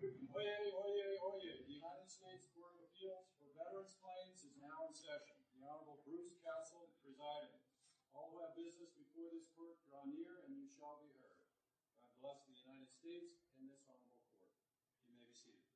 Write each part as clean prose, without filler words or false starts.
Oyez, oyez, oyez. The United States Court of Appeals for Veterans Claims is now in session. The Honorable Bruce Castle presiding. All who have business before this court, draw near and you shall be heard. God bless the United States and this honorable court. You may be seated.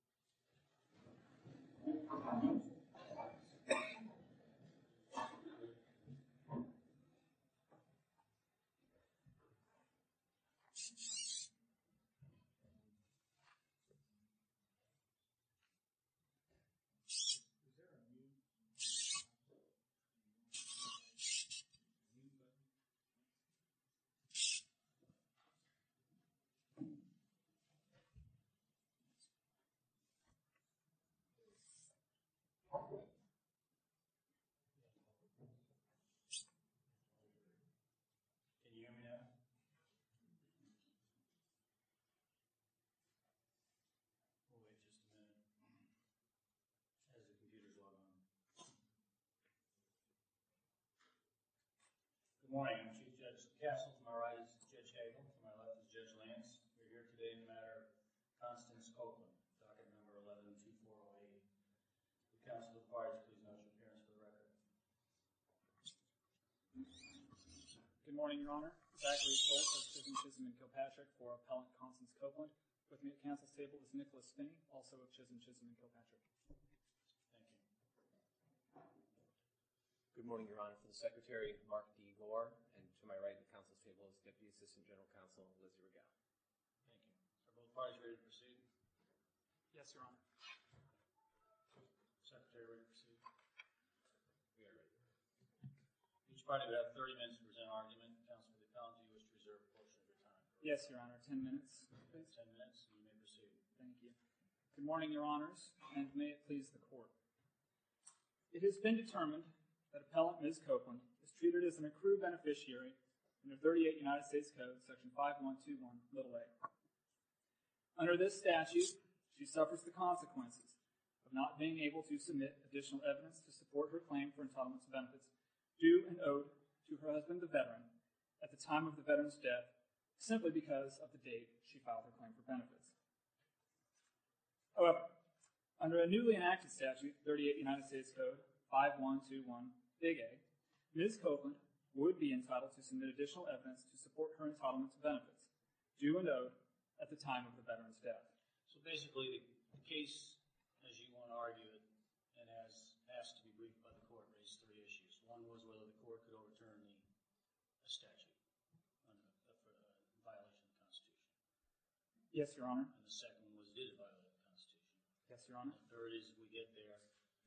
Can you hear me now? We'll wait just a minute as the computers log on. Good morning. I'm Chief Judge Castle. To my right is Judge Hagel. To my left is Judge Lance. We're here today in the matter of Constance Copeland, docket number 11-2408. The counsel of the parties, please note your appearance for the record. Good morning, Your Honor. Zachary Schultz of Chisholm & Kilpatrick for Appellant Constance Copeland. With me at counsel's table is Nicholas Finney, also of Chisholm & Kilpatrick. Thank you. Good morning, Your Honor. For the Secretary, Mark D. Gore, and to my right at the counsel's table is Deputy Assistant General Counsel Lizzie Regal. Thank you. Are both parties ready to proceed? Yes, Your Honor. Secretary, ready to proceed? We are ready. Each party will have 30 minutes to present argument. Counsel for the appellant, do you wish to reserve a portion of your time? Yes, Your Honor. 10 minutes, please. 10 minutes, and you may proceed. Thank you. Good morning, Your Honors, and may it please the Court. It has been determined that Appellant Ms. Copeland is treated as an accrued beneficiary under 38 United States Code, Section 5121, a. Under this statute, she suffers the consequences of not being able to submit additional evidence to support her claim for entitlement to benefits due and owed to her husband, the veteran, at the time of the veteran's death, simply because of the date she filed her claim for benefits. However, under a newly enacted statute, 38 United States Code 5121, a, Ms. Copeland would be entitled to submit additional evidence to support her entitlement to benefits due and owed at the time of the veteran's death. So basically, the case, as you want to argue it, and as asked to be briefed by the court, raised three issues. One was whether the court could overturn the statute for violation of the Constitution. Yes, Your Honor. And the second one was, did it violate the Constitution? Yes, Your Honor. The third is, if we get there,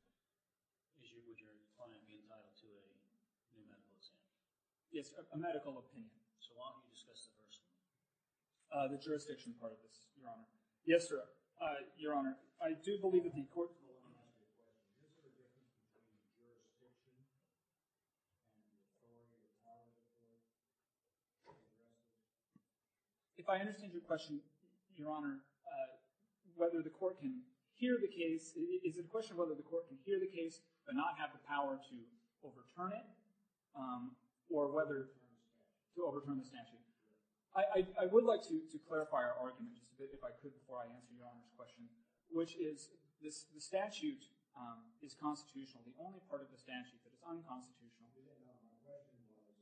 would your client be entitled to a new medical exam? Yes, a medical opinion. So why don't you discuss the first one? The jurisdiction part of this, Your Honor. Yes, sir. Your Honor, I do believe that the court... Well, let me ask you a question. Is there a difference between jurisdiction and the authority or power of the court to address this? If I understand your question, Your Honor, whether the court can hear the case, is it a question of whether the court can hear the case but not have the power to overturn it, or whether to overturn the statute? I would like to clarify our argument just a bit, if I could, before I answer Your Honor's question, which is the statute is constitutional. The only part of the statute that is unconstitutional. No, my question was,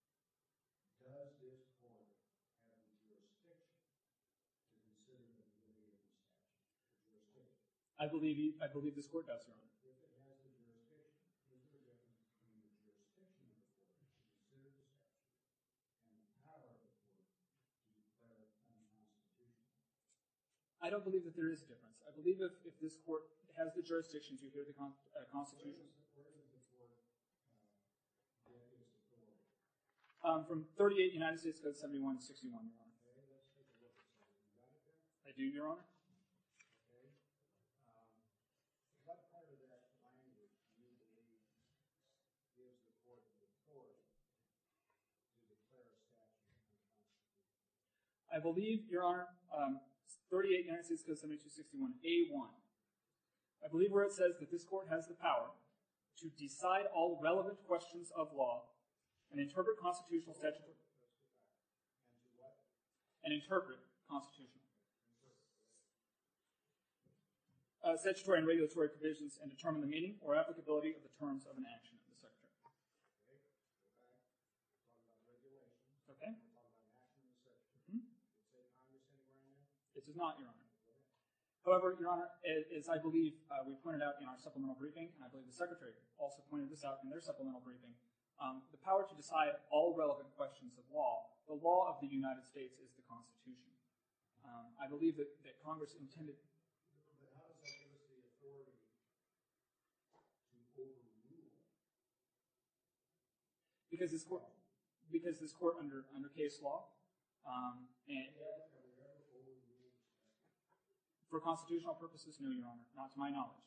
does this court have the jurisdiction to consider the validity of the statute? The jurisdiction? I believe this court does, Your Honor. If it has the jurisdiction, is there a difference between the jurisdiction of the court to consider the statute and the power of the court to declare it unconstitutional? I don't believe that there is a difference. I believe if this court has the jurisdiction to hear the Constitution. Where does the court get its authority? From 38 United States Code 7161, Your Honor. Okay, let's take a look at that. You got it there? I do, Your Honor. Okay. What part of that language do you believe gives the court the authority to declare a statute unconstitutional? I believe, Your Honor, 38 United States Code 7261, A1. I believe where it says that this court has the power to decide all relevant questions of law and interpret constitutional statute. And to what? And interpret constitutional. statutory and regulatory provisions and determine the meaning or applicability of the terms of an action of the Secretary. Okay. It does not, Your Honor. However, Your Honor, as I believe we pointed out in our supplemental briefing, and I believe the Secretary also pointed this out in their supplemental briefing, the power to decide all relevant questions of law, the law of the United States is the Constitution. I believe that Congress intended... But how does that give us the authority to overrule? Because this court under case law, and for constitutional purposes, no, Your Honor, not to my knowledge.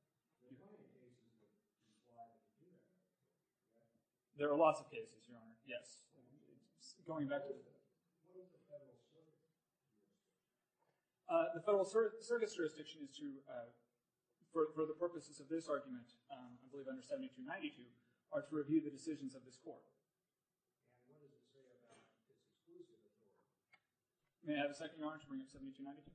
There are lots of cases, Your Honor. Yes. Going back to the Federal Circuit's jurisdiction is to, for the purposes of this argument, I believe under 7292, are to review the decisions of this court. And what does it say about its exclusive authority? May I have a second, Your Honor, to bring up 7292?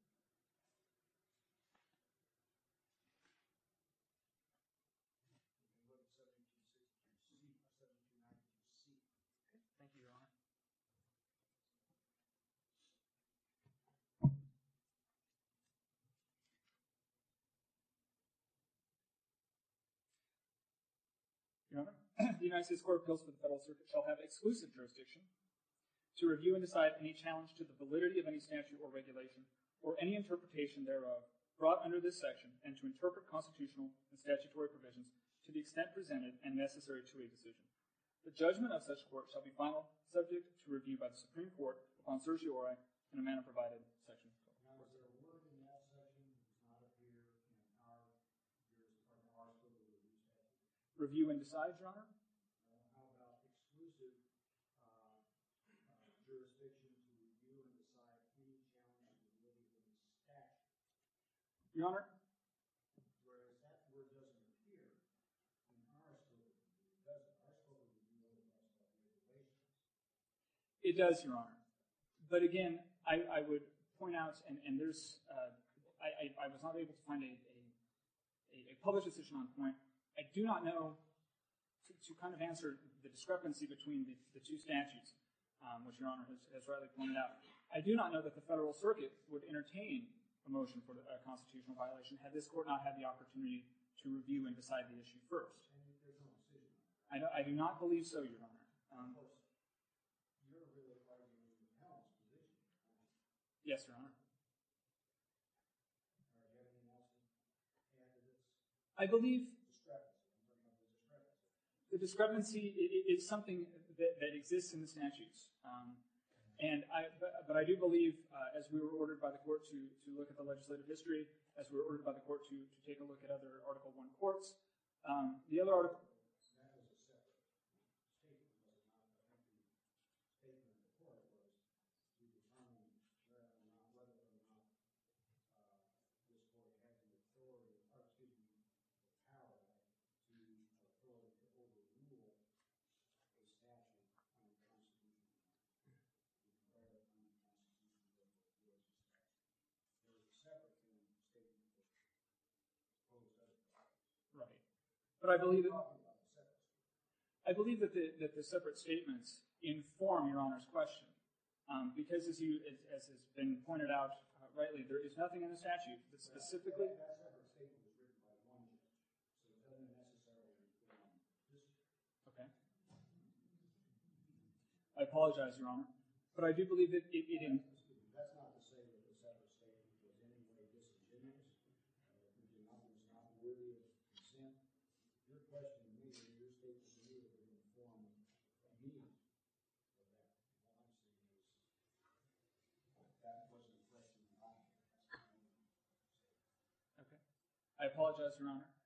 Thank you, Your Honor. Your Honor, the United States Court of Appeals for the Federal Circuit shall have exclusive jurisdiction to review and decide any challenge to the validity of any statute or regulation or any interpretation thereof brought under this section, and to interpret constitutional and statutory provisions to the extent presented and necessary to a decision. The judgment of such court shall be final, subject to review by the Supreme Court upon certiorari in a manner provided in Section 12. Now, is there a word in that section that does not appear in our scope of review statute? Review and decide, Your Honor? How about exclusive jurisdiction to review and decide any challenge to the validity of any statute? Your Honor? Whereas that word doesn't appear in our scope of review, does it? Our scope of review only talks about regulations. It does, Your Honor. But again, I would point out, and there's, I was not able to find a published decision on point. I do not know, to kind of answer the discrepancy between the two statutes, which Your Honor has rightly pointed out, I do not know that the Federal Circuit would entertain a motion for a constitutional violation had this court not had the opportunity to review and decide the issue first. And there's no decision. I do not believe so, Your Honor. Of course, you're really arguing the appellant's position. Yes, Your Honor. Do you have anything else to add to this? I believe Discrepancy. I'm talking about the discrepancy. the discrepancy is something that exists in the statutes. But I do believe, as we were ordered by the court to look at the legislative history, as we were ordered by the court to take a look at other Article I courts, the other article... That was a separate statement, was it not? I think the statement of the court was to determine whether or not this court had the authority, or excuse me, the power to authority to overrule a statute under the Constitution. There was a separate statement that posed otherwise. Right. But I believe that the separate statements inform Your Honor's question. Because as has been pointed out rightly, there is nothing in the statute that specifically... That separate statement was written by one judge, so it doesn't necessarily inform this judge. Okay. I apologize, Your Honor. But I do believe that That's not to say that the separate statement was in any way disingenuous, was not worthy of consent. Your question to me, or your statement to me, would inform me of that. All I'm saying is that wasn't a question that I had. Okay. I apologize, Your Honor.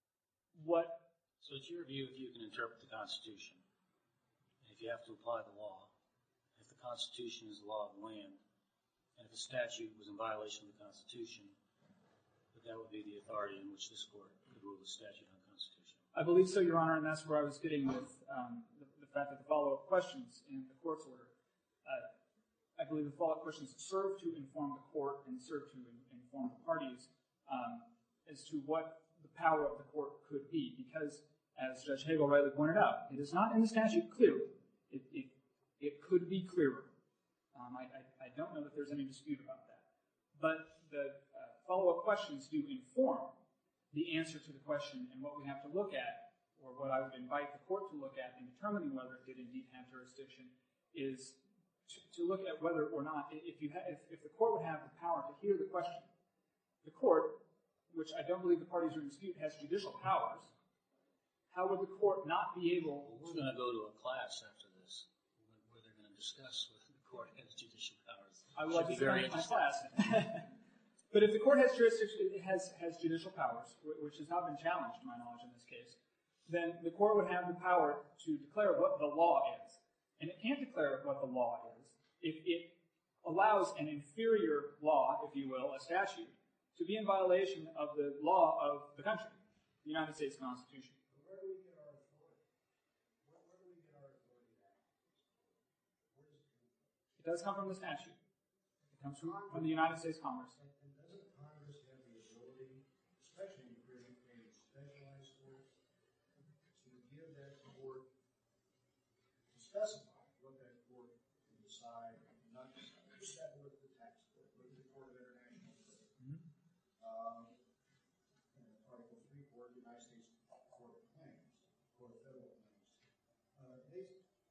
So it's your view, if you can interpret the Constitution, and if you have to apply the law, if the Constitution is the law of the land, and if a statute was in violation of the Constitution, that would be the authority in which this court could rule the statute unconstitutional. I believe so, Your Honor, and that's where I was getting with the fact that the follow-up questions in the court's order, I believe the follow-up questions serve to inform the court and serve to inform the parties as to what the power of the court could be, because, as Judge Hagel rightly pointed out, it is not in the statute clearly. It could be clearer. I don't know that there's any dispute about that. But the follow-up questions do inform the answer to the question, and what we have to look at, or what I would invite the court to look at in determining whether it did indeed have jurisdiction, is to look at whether or not, if the court would have the power to hear the question, the court, which I don't believe the parties are in dispute, has judicial powers, how would the court not be able We're going to go to a class after this where they're going to discuss whether the court has judicial powers. I would like to Should be very in my interesting. class. But if the court has jurisdiction, has judicial powers, which has not been challenged to my knowledge in this case, then the court would have the power to declare what the law is. And it can't declare what the law is if it allows an inferior law, if you will, a statute, to be in violation of the law of the country, the United States Constitution. Where do we get our authority? Where do we get our authority at? Where does it come from? It does come from the statute. It comes from the United States Congress. And doesn't Congress have the ability, especially in creating specialized courts, to give that court, to specify what that court can decide and not decide? Just that look at the tax court, look at the Court of International Trade. Article 3 Court, United States Court of Claims, Court of Federal Claims. They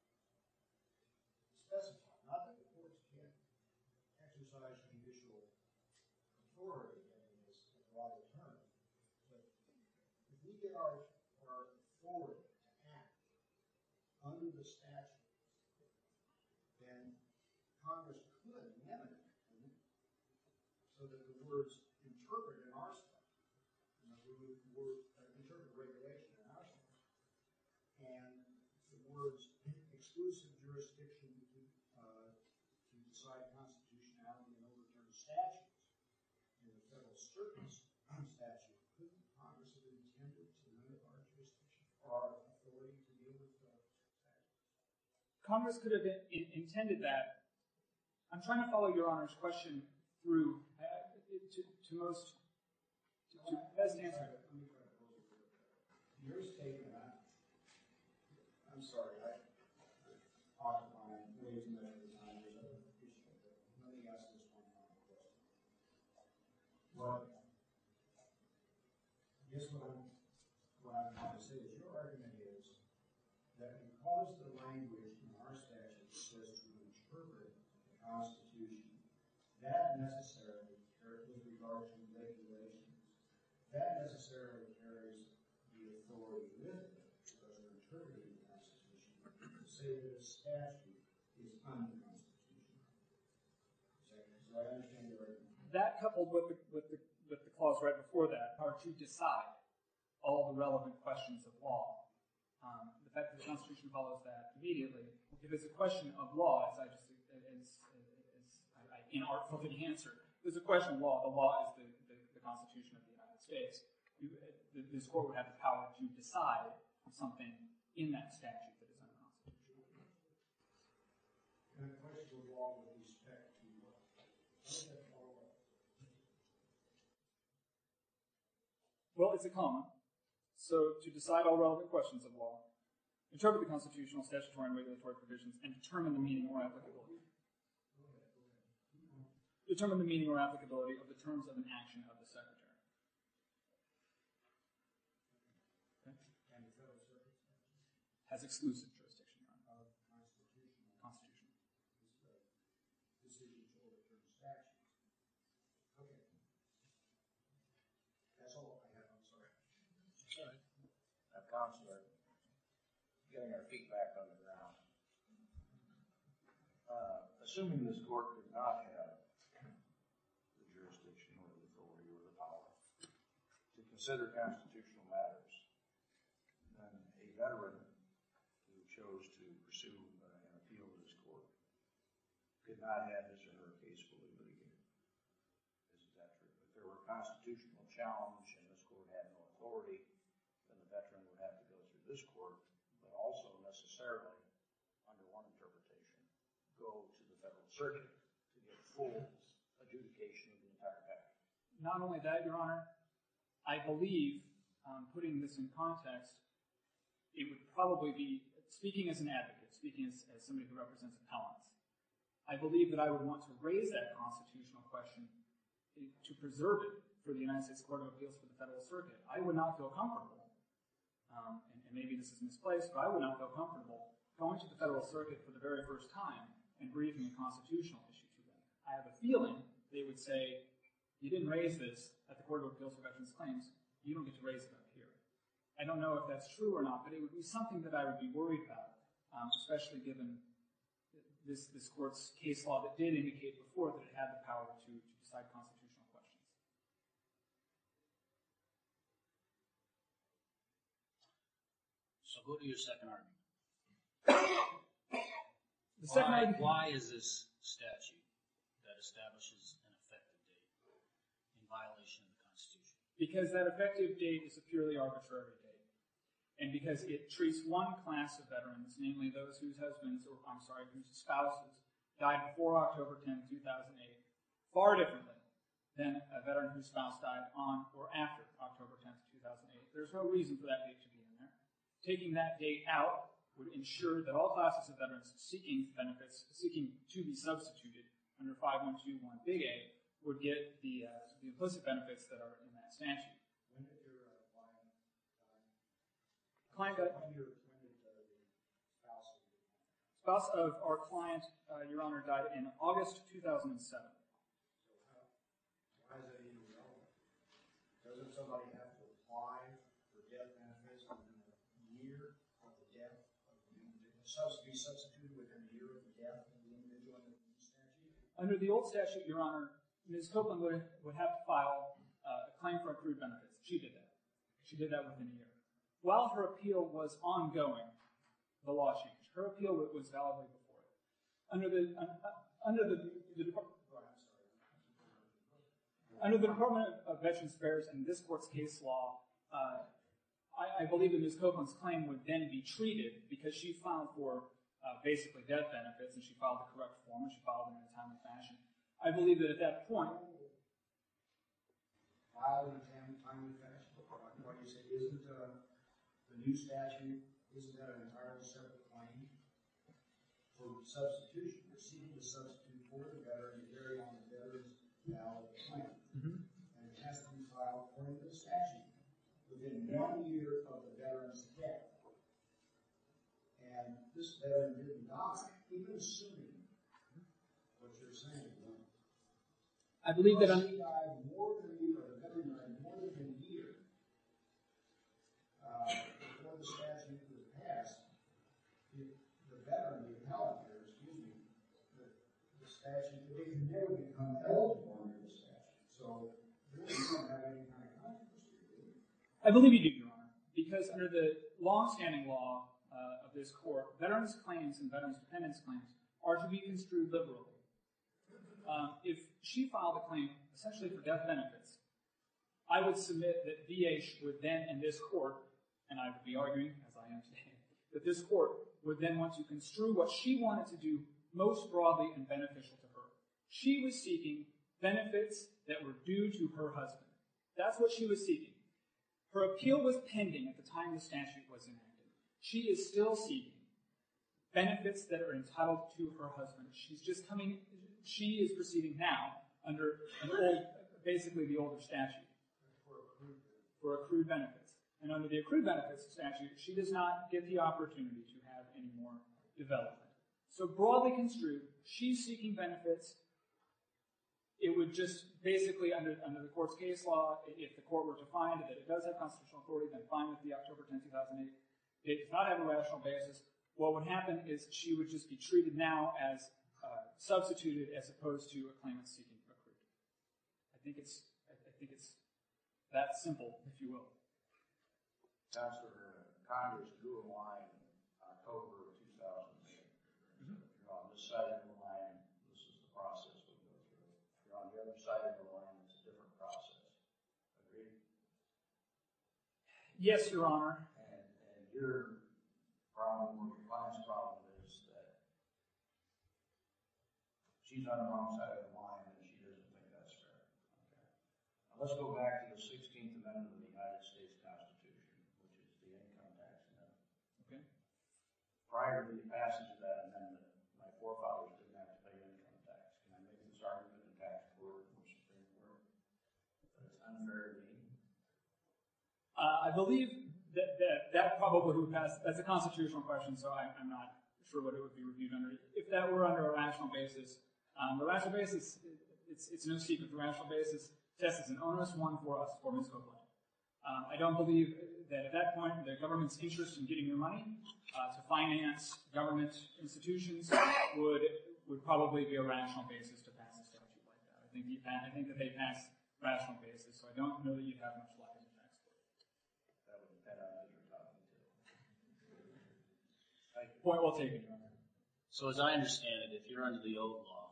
specify, not that the courts can't exercise judicial authority, I mean, it's a broader term, but if we get our authority to act under the statute, then Congress could amend it so that the words interpret in our statute, interpret regulation in our statute, and the words exclusive jurisdiction to decide constitutionality and overturn statutes in the federal circuit statute. Couldn't Congress have intended to limit our jurisdiction or our authority to deal with statutes? Congress could have intended that. I'm trying to follow Your Honor's question through to best answer. Let me try to pose it a little better. Your statement, I'm sorry, I occupy way too much of the time. There's other issues, but let me ask this one final question. Well, I guess what I'm trying to say is your argument is that because the language in our statute says to interpret the Constitution, that necessarily, with regard to regulations, that necessarily carries the authority with it, because we're interpreting the Constitution, to say that a statute is unconstitutional. So I understand your argument. That, coupled with the clause right before that, are to decide all the relevant questions of law. The fact that the Constitution follows that immediately, if it's a question of law, as I inartfully answered, if it's a question of law, the law is the Constitution of the United States. This court would have the power to decide something in that statute that is unconstitutional. And a question of law with respect to what? How does that follow up? Well, it's a comma. So, to decide all relevant questions of law, interpret the constitutional, statutory, and regulatory provisions, and determine the meaning or applicability. Determine the meaning or applicability of the terms of an action of the Secretary. Okay? And the Federal Circuit Has exclusive jurisdiction, Your Honor. Constitutional. Decision to overturn statutes. Okay. That's all I have. I'm sorry. Counselor, getting our feet back on the ground. Assuming this court did not have the jurisdiction or the authority or the power to consider constitutional matters, then a veteran who chose to pursue an appeal to this court could not have his or her case fully litigated. Isn't that true? If there were a constitutional challenge and this court had no authority, then the veteran would have to go through this court, but also necessarily, under one interpretation, go to the Federal Circuit to get full adjudication of the entire package. Not only that, Your Honor, I believe, putting this in context, it would probably be, speaking as an advocate, speaking as somebody who represents appellants, I believe that I would want to raise that constitutional question to preserve it for the United States Court of Appeals for the Federal Circuit. I would not feel comfortable, and maybe this is misplaced, but I would not feel comfortable going to the Federal Circuit for the very first time and briefing a constitutional issue to them. I have a feeling they would say, you didn't raise this at the Court of Appeals for Veterans Claims, you don't get to raise it up here. I don't know if that's true or not, but it would be something that I would be worried about, especially given this court's case law that did indicate before that it had the power to decide constitutional questions. So go to your second argument. The second argument. Why is this statute that establishes an effective date in violation of the Constitution? Because that effective date is a purely arbitrary date. And because it treats one class of veterans, namely those whose husbands, or whose spouses died before October 10, 2008, far differently than a veteran whose spouse died on or after October 10, 2008. There's no reason for that date to be in there. Taking that date out would ensure that all classes of veterans seeking benefits, seeking to be substituted under 5121 Big A, would get the implicit benefits that are in that statute. When did your client die? When did the spouse of our client, Your Honor, died in August 2007. So why is that even relevant? Doesn't somebody have to apply for death benefits within a year of the death of the individual? Be substituted within a year of the death of the individual in the statute? Under the old statute, Your Honor, Ms. Copeland would have to file a claim for accrued benefits. She did that. She did that within a year. While her appeal was ongoing, the law changed. Her appeal was validly before it. Under the Department of Veterans Affairs and this court's case law, I believe that Ms. Copeland's claim would then be treated because she filed for basically death benefits, and she filed the correct form, and she filed them in a timely fashion. I believe that at that point, Filed in a timely fashion. What do you say? Isn't the new statute, isn't that an entirely separate claim for substitution? You're seeking to substitute for the veteran to carry on the veteran's valid claim. And it has to be filed according to the statute within 1 year of the veteran's death. And this veteran didn't die, even assuming what you're saying. I believe that he died more than a year, or the veteran died more than a year before the statute was passed. The veteran, the appellant here, the statute, they can never become eligible under the statute. So we don't have any kind of controversy, do we? I believe you do, Your Honor, because under the long-standing law of this court, veterans' claims and veterans' dependents' claims are to be construed liberally. If she filed a claim essentially for death benefits, I would submit that VA would then, in this court, and I would be arguing, as I am today, that this court would then want to construe what she wanted to do most broadly and beneficial to her. She was seeking benefits that were due to her husband. That's what she was seeking. Her appeal was pending at the time the statute was enacted. She is still seeking benefits that are entitled to her husband. She is proceeding now under basically the older statute for accrued benefits. And under the accrued benefits statute, she does not get the opportunity to have any more development. So broadly construed, she's seeking benefits. It would just basically, under the court's case law, if the court were to find that it does have constitutional authority, then fine with the October 10, 2008. It does not have a rational basis. What would happen is she would just be treated now as substituted as opposed to a claimant seeking accrued. I think it's that simple, if you will. Counselor, Congress drew a line in October of 2008. You're on this side of the line, this is the process we go through. If you're on the other side of the line, it's a different process. Agreed? Yes, Your Honor. And your problem, or your client's problem, is that she's on the wrong side of the line and she doesn't think that's fair. Okay. Now let's go back to the 16th Amendment of the prior to the passage of that amendment, my forefathers didn't have to pay income tax. Can I make this argument in tax court or Supreme Court? But it's unfair to me. I believe that probably would pass. That's a constitutional question, so I'm not sure what it would be reviewed under. If that were under a rational basis, it's no secret. The rational basis test is an onerous one for us, for Ms. Copeland. I don't believe that at that point the government's interest in getting your money to finance government institutions would probably be a rational basis to pass a statute like that. I think that they pass rational basis, so I don't know that you'd have much luck in the tax court. That would depend on who you're talking to. Point well taken, Your Honor. So as I understand it, if you're under the old law,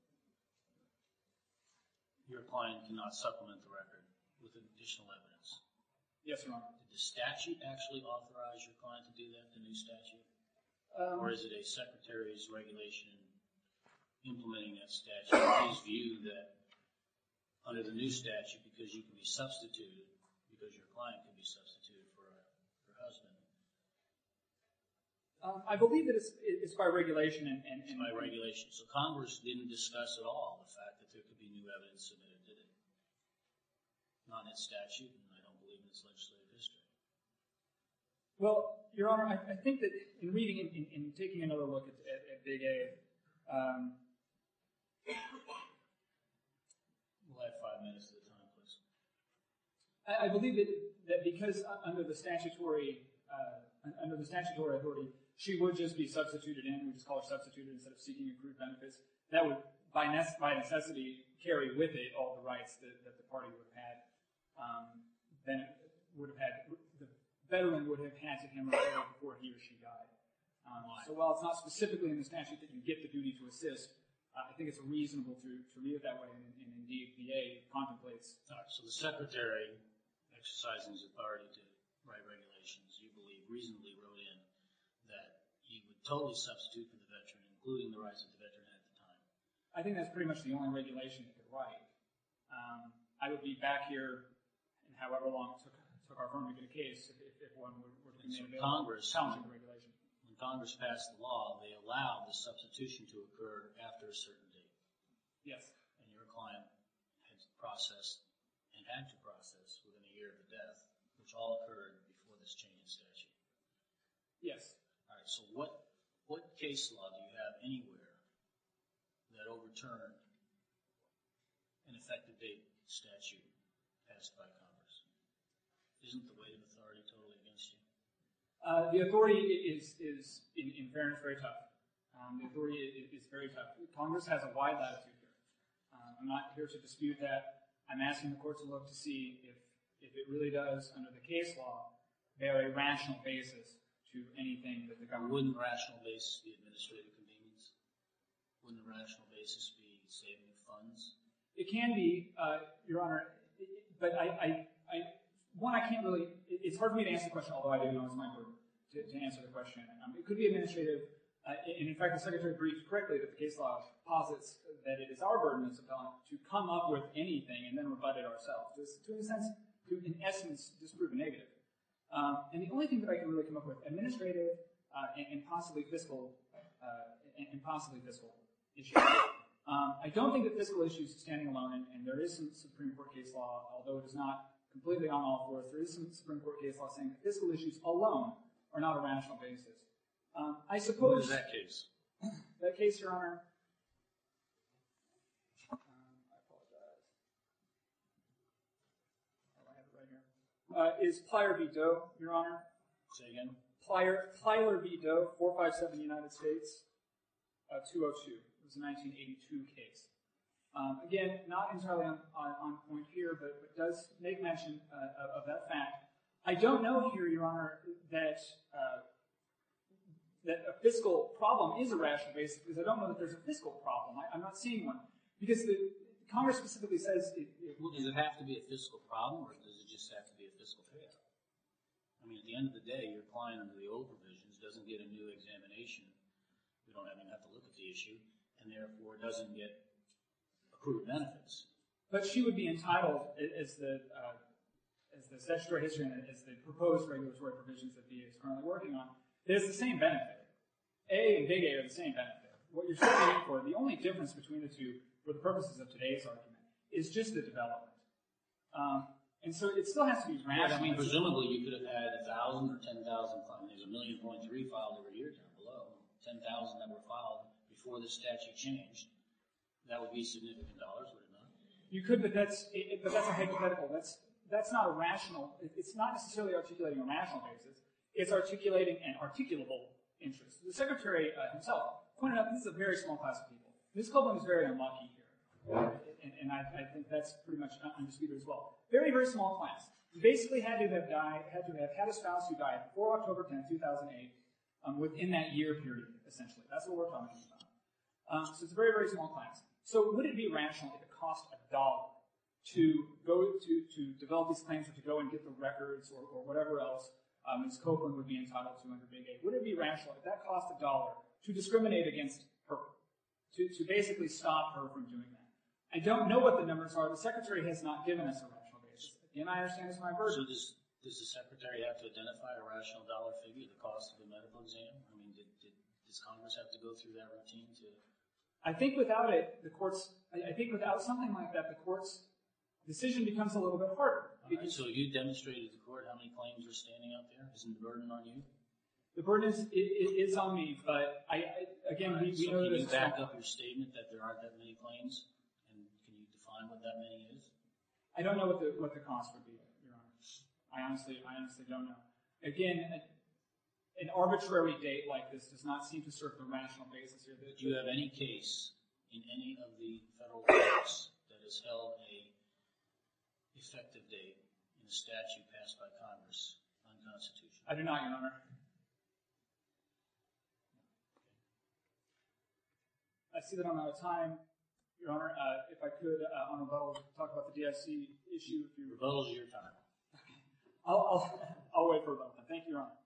your client cannot supplement the record with additional evidence. Yes, Your Honor. Did the statute actually authorize your client to do that, the new statute? Or is it a secretary's regulation implementing that statute? Please view that under the new statute, because you can be substituted, because your client can be substituted for her husband. I believe that it's by regulation and by regulation. So Congress didn't discuss at all the fact that there could be new evidence submitted, did it? Not in its statute, and I don't believe in its legislative history. Well, Your Honor, I think that in reading, in taking another look at Big A, we'll add 5 minutes at a time, please. I believe that because under the statutory authority, she would just be substituted in. We just call her substituted instead of seeking accrued benefits. That would, by necessity, carry with it all the rights that the party would have had. The veteran would have had to him or her before he or she died. So while it's not specifically in the statute that you get the duty to assist, I think it's reasonable to read it that way, and indeed VA contemplates. All right, so the Secretary, exercising his authority to write regulations, you believe reasonably wrote in that he would totally substitute for the veteran, including the rights that the veteran had at the time. I think that's pretty much the only regulation he could write. I would be back here in however long it took our firm to get a case if one were to be made available. Challenging the regulation. When Congress passed the law, they allowed the substitution to occur after a certain date. Yes. And your client had processed and had to process within a year of the death, which all occurred before this change in statute. Yes. All right, so what case law do you have anywhere that overturned an effective date statute passed by Congress? Isn't the weight of authority totally against you? The authority is in fairness, very tough. The authority is very tough. Congress has a wide latitude here. I'm not here to dispute that. I'm asking the court to look to see if it really does, under the case law, bear a rational basis to anything that the government... Wouldn't rational basis be administrative convenience? Wouldn't a rational basis be saving of funds? It can be, Your Honor, but I can't really... It's hard for me to answer the question, although I do know it's my burden to answer the question. It could be administrative, and in fact the Secretary briefed correctly that the case law posits that it is our burden as appellant to come up with anything and then rebut it ourselves, in essence, disprove a negative. And the only thing that I can really come up with, administrative and possibly fiscal issues. I don't think that fiscal issues standing alone, and there is some Supreme Court case law, although it is not completely on all fours, there is some Supreme Court case law saying that fiscal issues alone are not a rational basis. I suppose... What is that case? That case, Your Honor... I apologize. Oh, I have it right here. Is Plyer v. Doe, Your Honor. Say again? Plyer v. Doe, 457 United States, 202. It was a 1982 case. Again, not entirely on point here, but does make mention of that fact. I don't know here, Your Honor, that a fiscal problem is a rational basis, because I don't know that there's a fiscal problem. I'm not seeing one. Because Congress specifically says... Does it have to be a fiscal problem, or does it just have to be a fiscal payout? I mean, at the end of the day, your client under the old provisions doesn't get a new examination. We don't even have to look at the issue, and therefore doesn't get accrued benefits. But she would be entitled, as the statutory history and as the proposed regulatory provisions that VA is currently working on, there's the same benefit. A and Big A are the same benefit. What you're solving for, the only difference between the two, for the purposes of today's argument, is just the development. And so it still has to be Right, rational. I mean, presumably you could have had 1,000 or 10,000 filed. There's 1.3 million filed every year down below. 10,000 that were filed before the statute changed. That would be significant dollars, would it not? You could, but that's a hypothetical. That's not a rational. It's not necessarily articulating a rational basis. It's articulating an articulable interest. The Secretary himself pointed out this is a very small class of people. Ms. Copeland is very unlucky here, and I think that's pretty much undisputed as well. Very, very small class. You basically had to have had a spouse who died before October 10, 2008, within that year period, essentially. That's what we're talking about. So it's a very, very small class. So would it be rational if it cost $1 to go to develop these claims or to go and get the records or whatever else Ms. Copeland would be entitled to under Big A? Would it be rational if that cost $1 to discriminate against her, to basically stop her from doing that? I don't know what the numbers are. The Secretary has not given us a rational basis. Again, I understand it's my burden. So does the Secretary have to identify a rational dollar figure, the cost of a medical exam? I mean, does Congress have to go through that routine to... I think without it, without something like that, the court's decision becomes a little bit harder. Right, so you demonstrated to the court how many claims are standing out there? Isn't the burden on you? The burden is on me, but again, we know that can you back up your statement that there aren't that many claims? And can you define what that many is? I don't know what the cost would be, Your Honor. I honestly don't know. Again, an arbitrary date like this does not seem to serve the rational basis here. Do you have any case in any of the federal courts that has held a effective date in a statute passed by Congress unconstitutional? I do not, Your Honor. I see that I'm out of time, Your Honor. If I could, on rebuttal, talk about the DIC issue. Rebuttal is your time. I'll wait for rebuttal. Thank you, Your Honor.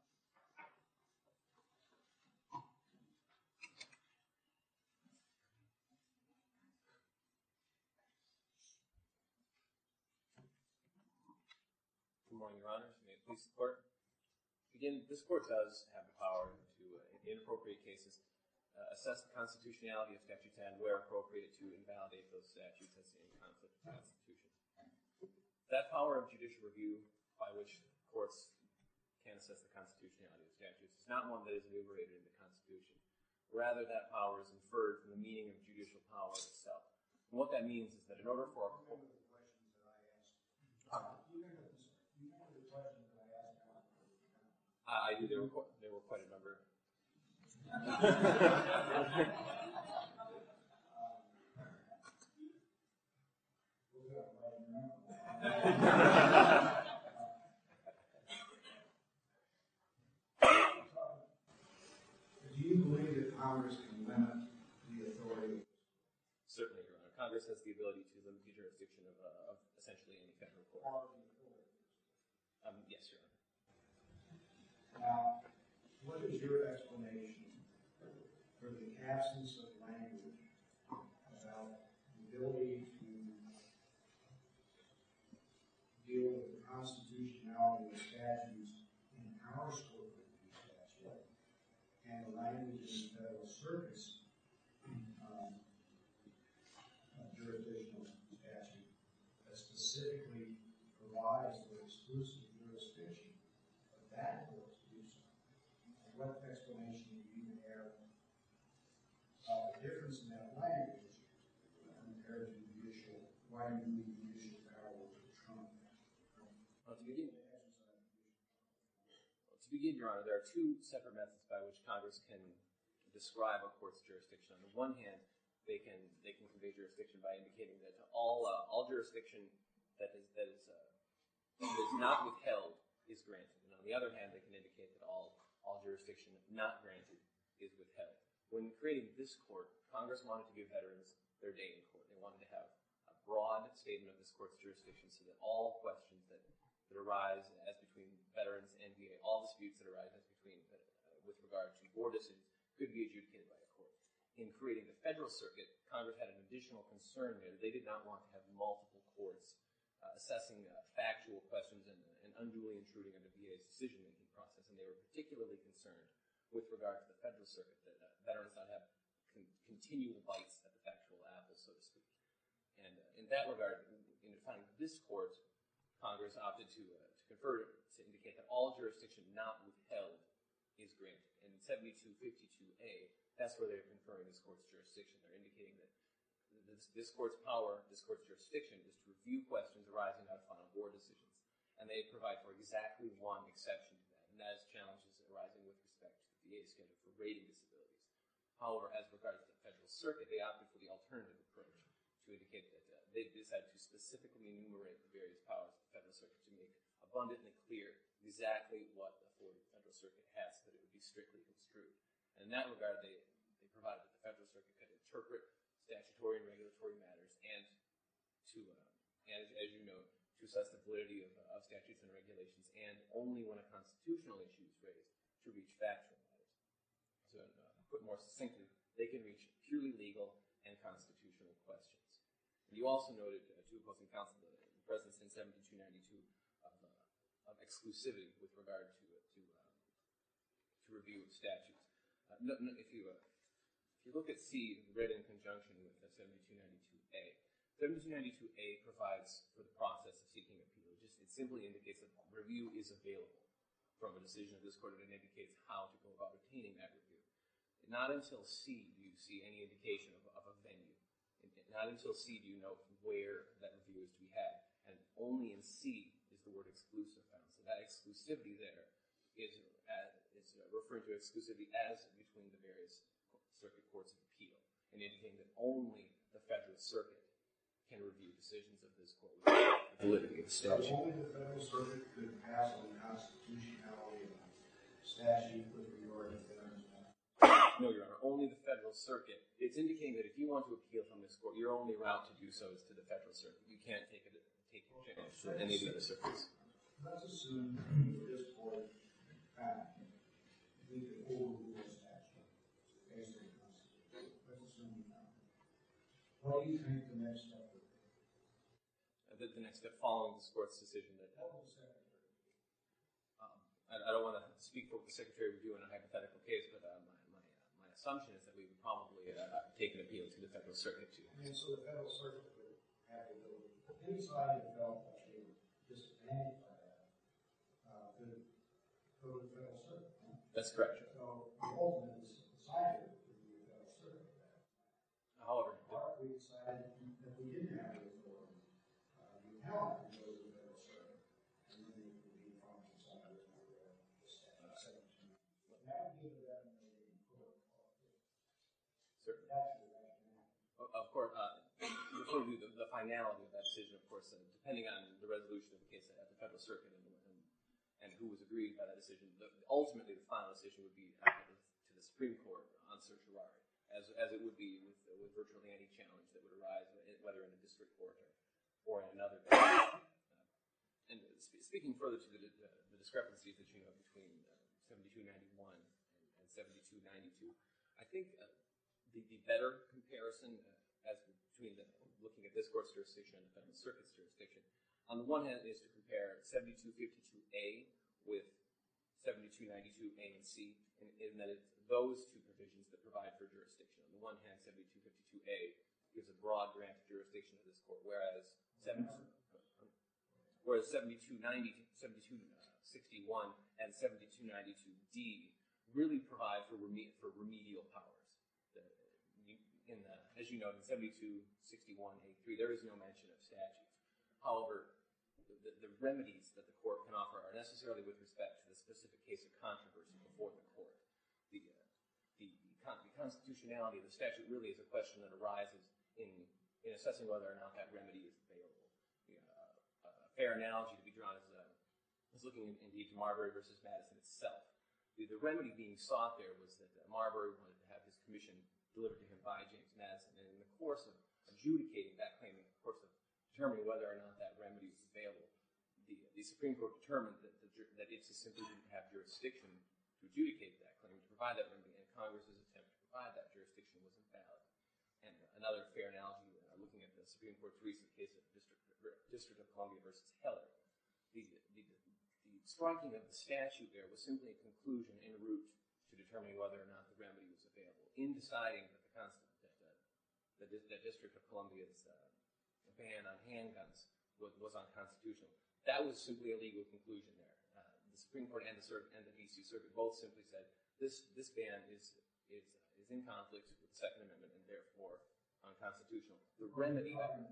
Good morning, Your Honors. May it please the Court. Again, this Court does have the power to, in inappropriate cases, assess the constitutionality of statutes and, where appropriate, to invalidate those statutes as in conflict with the Constitution. That power of judicial review by which courts can assess the constitutionality of statutes is not one that is enumerated in the Constitution. Rather, that power is inferred from the meaning of judicial power itself. And what that means is that in order for a court... You remember the questions that I asked? You remember the questions that I asked? I do. There were quite a number. Do you believe that Congress can limit the authority? Certainly, Your Honor. Congress has the ability to limit the jurisdiction of essentially any federal court. Yes, Your Honor. Now, what is your explanation for the absence of language about the ability to deal with the constitutionality of statutes in our scope of review statute and the language in the Federal Circuit's jurisdictional statute that specifically provides for exclusive jurisdiction of that court to do so? And what explanation do you have of the difference in that language compared to judicial, why do you need judicial power to trump that? To begin, Your Honor, there are two separate methods by which Congress can describe a court's jurisdiction. On the one hand, they can convey jurisdiction by indicating that all jurisdiction that is not withheld is granted. And on the other hand, they can indicate that all jurisdiction not granted is withheld. When creating this court, Congress wanted to give veterans their day in court. They wanted to have a broad statement of this court's jurisdiction so that all questions that arise as between veterans and VA, all disputes that arise as between with regard to board decisions, could be adjudicated by a court. In creating the Federal Circuit, Congress had an additional concern there. They did not want to have multiple courts assessing factual questions and unduly intruding on the VA's decision-making process, and they were particularly concerned with regard to the Federal Circuit, that veterans not have continual bites at the factual apple, so to speak. And in that regard, in defining this court, Congress opted to confer to indicate that all jurisdiction not withheld is granted. And in 7252A, that's where they're conferring this court's jurisdiction. They're indicating that this court's power, this court's jurisdiction, is to review questions arising out of final board decisions. And they provide for exactly one exception to that, and that is challenges arising with respect to the VA schedule for rating disabilities. However, as regards to the Federal Circuit, they opted for the alternative approach to indicate that they decided to specifically enumerate the various powers of the Federal Circuit to make abundantly clear exactly what authority the Federal Circuit has, so that it would be strictly construed. And in that regard, they provided that the Federal Circuit could interpret statutory and regulatory matters and as you know, to assess the validity of statutes and regulations, and only when a constitutional issue is raised, to reach factual matters. So, put more succinctly, they can reach purely legal and constitutional questions. And you also noted, to opposing counsel, the presence in 7292 of exclusivity with regard to review of statutes. If you look at C, read in conjunction with 7292A, 7292A provides for the process of seeking appeal. It simply indicates that review is available from a decision of this court, and it indicates how to go about obtaining that review. Not until C do you see any indication of a venue. Not until C do you know where that review is to be had. And only in C is the word exclusive found. So that exclusivity there is referring to exclusivity as between the various circuit courts of appeal, and indicating that only the Federal Circuit can review decisions of this court with the validity of the statute. So only the Federal Circuit could pass on the constitutionality of the statute with regard to veterans' matters? No, Your Honor, only the Federal Circuit. It's indicating that if you want to appeal from this court, your only route to do so is to the Federal Circuit. You can't take a chance to any of the other circuits. Let's assume for this court we could overrule the statute based on the Constitution. Let's assume we found it. What do you think the next step would be? The next step following this court's decision that What will the Secretary do? I don't want to speak for what the Secretary would do in a hypothetical case, but my assumption is that we would probably take an appeal to the Federal Circuit too. And so the Federal Circuit would have the ability, any side that felt like they were disadvantaged by that, could go to the Federal Circuit. Right? That's correct. So the ultimate decider would be the Federal Circuit. However, Or we decided that we didn't have the authority, the appellant could go to the Federal Circuit, and then they would be found to decide whether or not the statute. But that would give them a court authority. certainly. That's the rationale. Of course, before we do the finality of that decision, of course, depending on the resolution of the case at the Federal Circuit and who was aggrieved by that decision, ultimately the final decision would be to the Supreme Court on certiorari, as it would be with virtually any challenge that would arise, whether in a district court or in another case. And speaking further to the discrepancies that you know between 7291 and 7292, I think the better comparison as between looking at this court's jurisdiction and the Federal Circuit's jurisdiction, on the one hand, is to compare 7252A with 7292A and C, in that it's those two provisions that provide for jurisdiction. On the one hand, 7252A gives a broad grant of jurisdiction to this court, whereas 7261 and 7292D really provide for remedial powers. As you know, in 7261A3, there is no mention of statutes. However, the remedies that the court can offer are necessarily with respect to the specific case of controversy before the court. The constitutionality of the statute really is a question that arises in assessing whether or not that remedy is available. A fair analogy to be drawn is looking indeed to Marbury versus Madison itself. The remedy being sought there was that Marbury wanted to have his commission delivered to him by James Madison, and in the course of adjudicating that claim, in the course of determining whether or not that remedy was available, the Supreme Court determined that it simply didn't have jurisdiction to adjudicate that claim, to provide that remedy, and Congress's attempt to provide that jurisdiction was invalid. And another fair analogy, looking at the Supreme Court's recent case of District of Columbia versus Heller, the striking of the statute there was simply a conclusion en route to determining in deciding that the District of Columbia's ban on handguns was unconstitutional. That was simply a legal conclusion there. The Supreme Court and the D.C. Circuit both simply said this ban is in conflict with the Second Amendment and therefore unconstitutional. The remedy.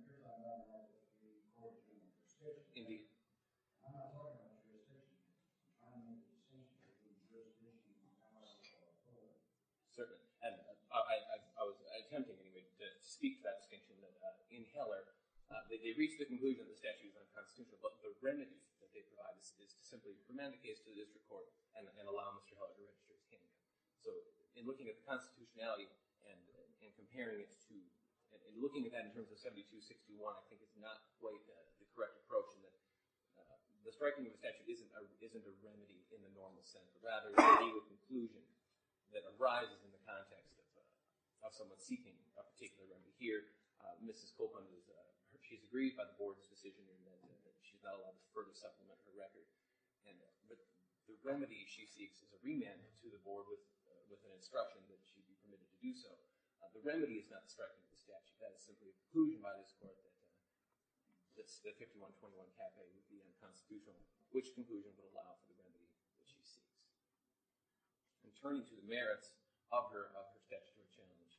Indeed. I'm not talking about jurisdiction. I'm trying to make a distinction between jurisdiction and power of authority. Certainly. And I was attempting anyway to speak to that distinction that in Heller, they reached the conclusion that the statute is unconstitutional, but the remedy that they provide is to simply remand the case to the district court and allow Mr. Heller to register his handgun. So in looking at the constitutionality and comparing it to, and looking at that in terms of 7261, I think it's not quite the correct approach in that the striking of a statute isn't a remedy in the normal sense, but rather a legal conclusion that arises in the context of someone seeking a particular remedy. Here, Mrs. Copeland she's aggrieved by the board's decision in that she's not allowed to further supplement her record. But the remedy she seeks is a remand to the board with an instruction that she be permitted to do so. The remedy is not the striking of the statute. That is simply a conclusion by this court that the 5121 Cap A would be unconstitutional, which conclusion would allow for the remedy that she seeks. And turning to the merits of her statutory challenge,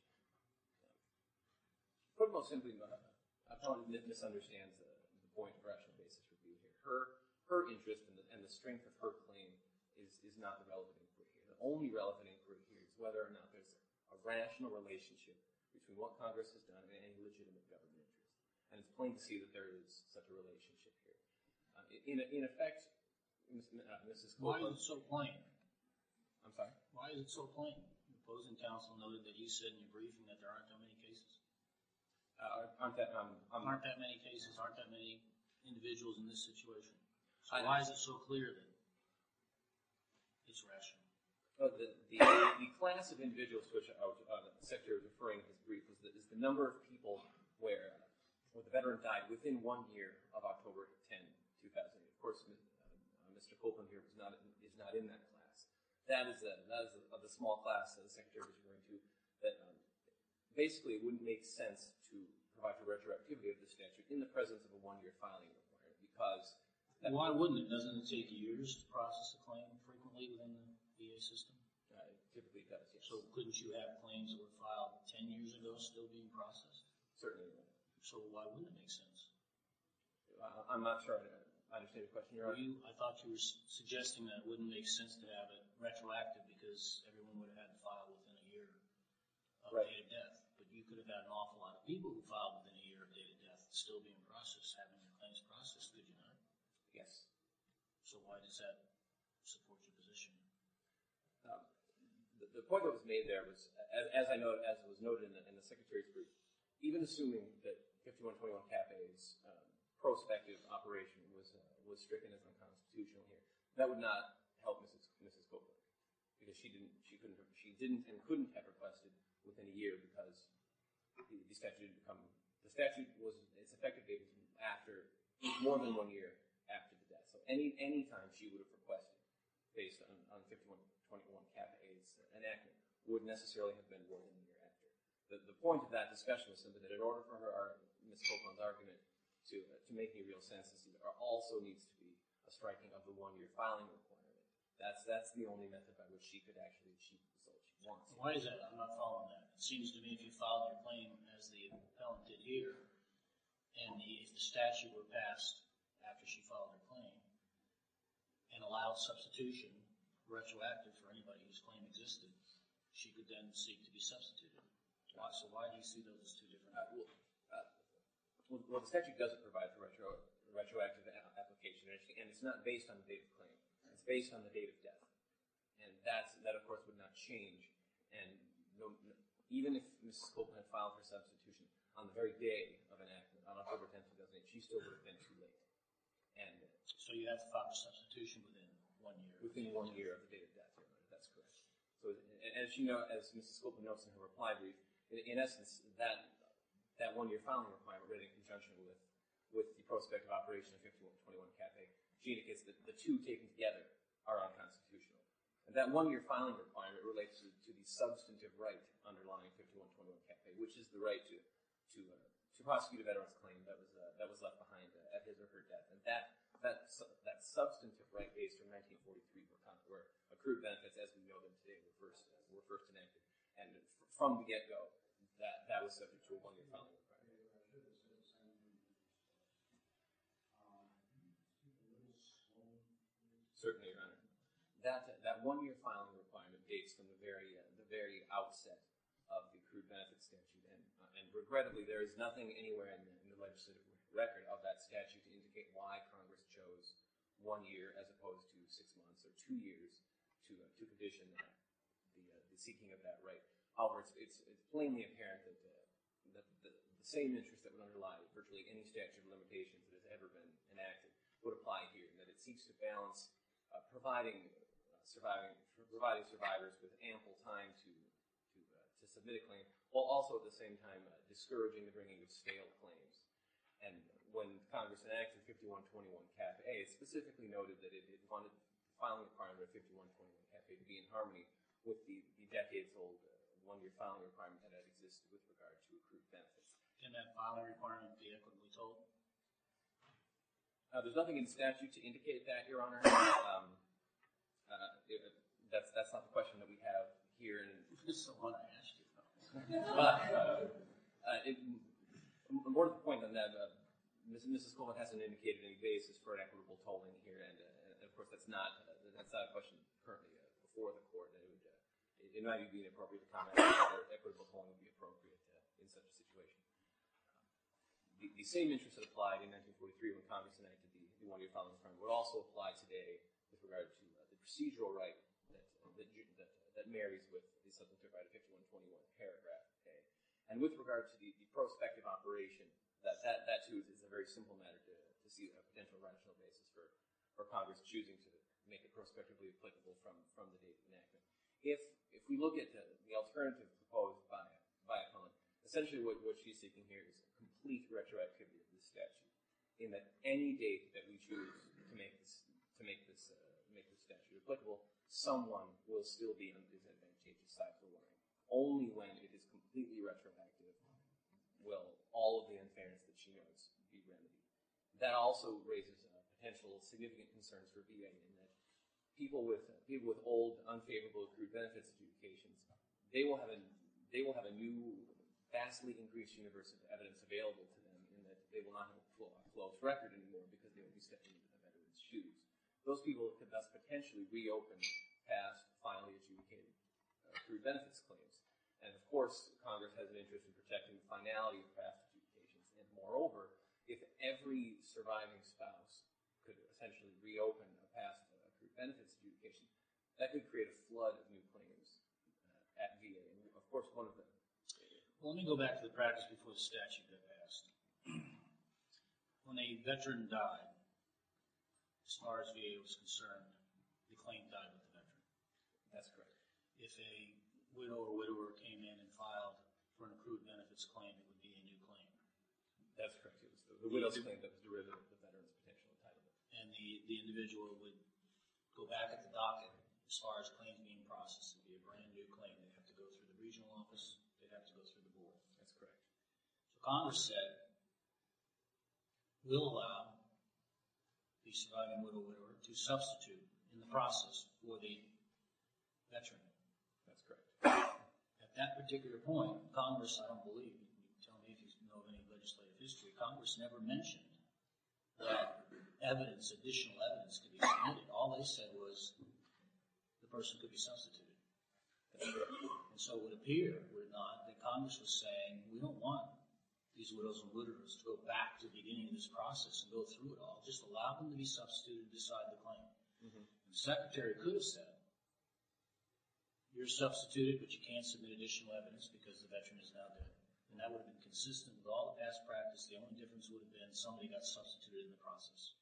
put most simply, appellant misunderstands the point of rational basis review here. Her interest and the strength of her claim is not the relevant inquiry here. The only relevant inquiry here is whether or not there's a rational relationship between what Congress has done and any legitimate government interest. And it's plain to see that there is such a relationship here. In effect, Mrs. Copeland... Why is it so plain? I'm sorry? Why is it so plain? The opposing counsel noted that you said in your briefing that there aren't that many cases. Aren't that many cases, aren't that many individuals in this situation. So why is it so clear that it's rational? The class of individuals to which the Secretary was referring in his brief is the number of people where the veteran died within 1 year of October 10, 2008. Of course, Mr. Copeland here is not in that class. That is the small class that the Secretary was referring to that basically it wouldn't make sense to provide for retroactivity of the statute in the presence of a 1-year filing requirement because... Why wouldn't it? Doesn't it take years to process a claim frequently within the VA system? It typically does, yes. So couldn't you have claims that were filed 10 years ago still being processed? Certainly. So why wouldn't it make sense? I'm not sure I understand the question. I thought you were suggesting that it wouldn't make sense to have it retroactive because everyone would have had to file within a year of date of death. But you could have had an awful lot of people who filed within a year of date of death still being processed, having their claims processed, could you not? Yes. So why does that support your position? The point that was made there was, as was noted in the Secretary's brief, even assuming that 5121 Cap A's prospective operation was stricken as unconstitutional here, that would not help Mrs. Copeland because she didn't and couldn't have requested within a year because the statute didn't become its effective date was more than 1 year after the death. So any time she would have requested based on 5121 Cap A's enactment would necessarily have been more than a year after. The point of that discussion was simply that in order for Ms. Copeland's argument to make any real sense, there also needs to be a striking of the 1-year filing requirement. That's the only method by which she could actually achieve the result she wants. Why is that? I'm not following that. It seems to me if you filed your claim as the appellant did here, and if the statute were passed after she filed her claim and allowed substitution retroactive for anybody whose claim existed, she could then seek to be substituted. So why do you see those as two different? Well, the statute doesn't provide for retroactive application, and it's not based on the date of claim. It's based on the date of death, and that of course would not change. And even if Mrs. Copeland had filed her substitution on the very day of enactment, on October 10, 2008, she still would have been too late. And so you have to file a substitution within 1 year. Within 1 year of the date of death, that's correct. So as Mrs. Copeland notes in her reply brief, in essence, that 1-year filing requirement, read in conjunction with the prospective operation of 5121 Cap A, she indicates that the two taken together are unconstitutional. And that 1-year filing requirement relates to the substantive right underlying 5121 Cap A, which is the right to prosecute a veteran's claim that was left behind at his or her death. And that substantive right based from 1943 where accrued benefits, as we know them today, were first enacted. And from the get-go, that was subject to a one-year filing requirement. Certainly, Your Honor. That one-year filing requirement dates from the very outset of the accrued benefits statute, and regrettably, there is nothing anywhere in the legislative record of that statute to indicate why Congress chose 1 year as opposed to 6 months or 2 years to condition the seeking of that right. However, it's plainly apparent that the same interest that would underlie virtually any statute of limitations that has ever been enacted would apply here, and that it seeks to balance providing survivors with ample time to submit a claim, while also at the same time discouraging the bringing of stale claims. And when Congress enacted 5121 Cap A, it specifically noted that it wanted the filing requirement of 5121 Cap A to be in harmony with the decades-old one-year filing requirement that had existed with regard to accrued benefits. Can that filing requirement be equitably told? There's nothing in the statute to indicate that, Your Honor. That's not the question that we have here. This is the one I asked you. More to the point than that, Mrs. Coleman hasn't indicated any basis for an equitable tolling here, and of course that's not a question currently before the court. It might be inappropriate to comment on whether equitable tolling would be appropriate in such a situation. The same interest that applied in 1943 when Congress enacted the one-year filing requirement would also apply today with regard to the procedural right that marries with the substantive right of 5121 paragraph A. And with regard to the prospective operation, that too is a very simple matter to see a potential rational basis for Congress choosing to make it prospectively applicable from the date of enactment. If we look at the alternative proposed by appellant, essentially what she's seeking here is a complete retroactivity of this statute, in that any date that we choose to make this statute applicable, someone will still be on the disadvantageous side of the line. Only when it is completely retroactive will all of the unfairness that she knows be remedied. That also raises potential significant concerns for VA in that people with old, unfavorable accrued benefits adjudications, they will have a new, vastly increased universe of evidence available to them in that they will not have a closed record anymore because they will be stepping into the veteran's shoes. Those people could thus potentially reopen past, finally adjudicated accrued benefits claims. And of course, Congress has an interest in protecting the finality of past adjudications. And moreover, if every surviving spouse could essentially reopen a past accrued benefits adjudication, that could create a flood of new claims at VA. And of course, one of them. Well, let me go back to the practice before the statute got passed. When a veteran died, as far as VA was concerned, the claim died with the veteran. That's correct. If a widow or widower came in and filed for an accrued benefits claim, it would be a new claim. That's correct. It was the widow's claim that was derivative of the veteran's potential entitlement. And the individual would go back at the docket as far as claims being processed. It would be a brand new claim. They'd have to go through the regional office. They'd have to go through the board. That's correct. So Congress said, we'll allow the surviving widow or widower to substitute in the process for the veteran. That's correct. At that particular point, Congress, I don't believe, you can tell me if you know of any legislative history, Congress never mentioned that additional evidence could be submitted. All they said was the person could be substituted. And so it would appear, would it not, that Congress was saying, we don't want these widows and widowers to go back to the beginning of this process and go through it all. Just allow them to be substituted and decide the claim. Mm-hmm. And the Secretary could have said, you're substituted, but you can't submit additional evidence because the veteran is now dead. And that would have been consistent with all the past practice. The only difference would have been somebody got substituted in the process.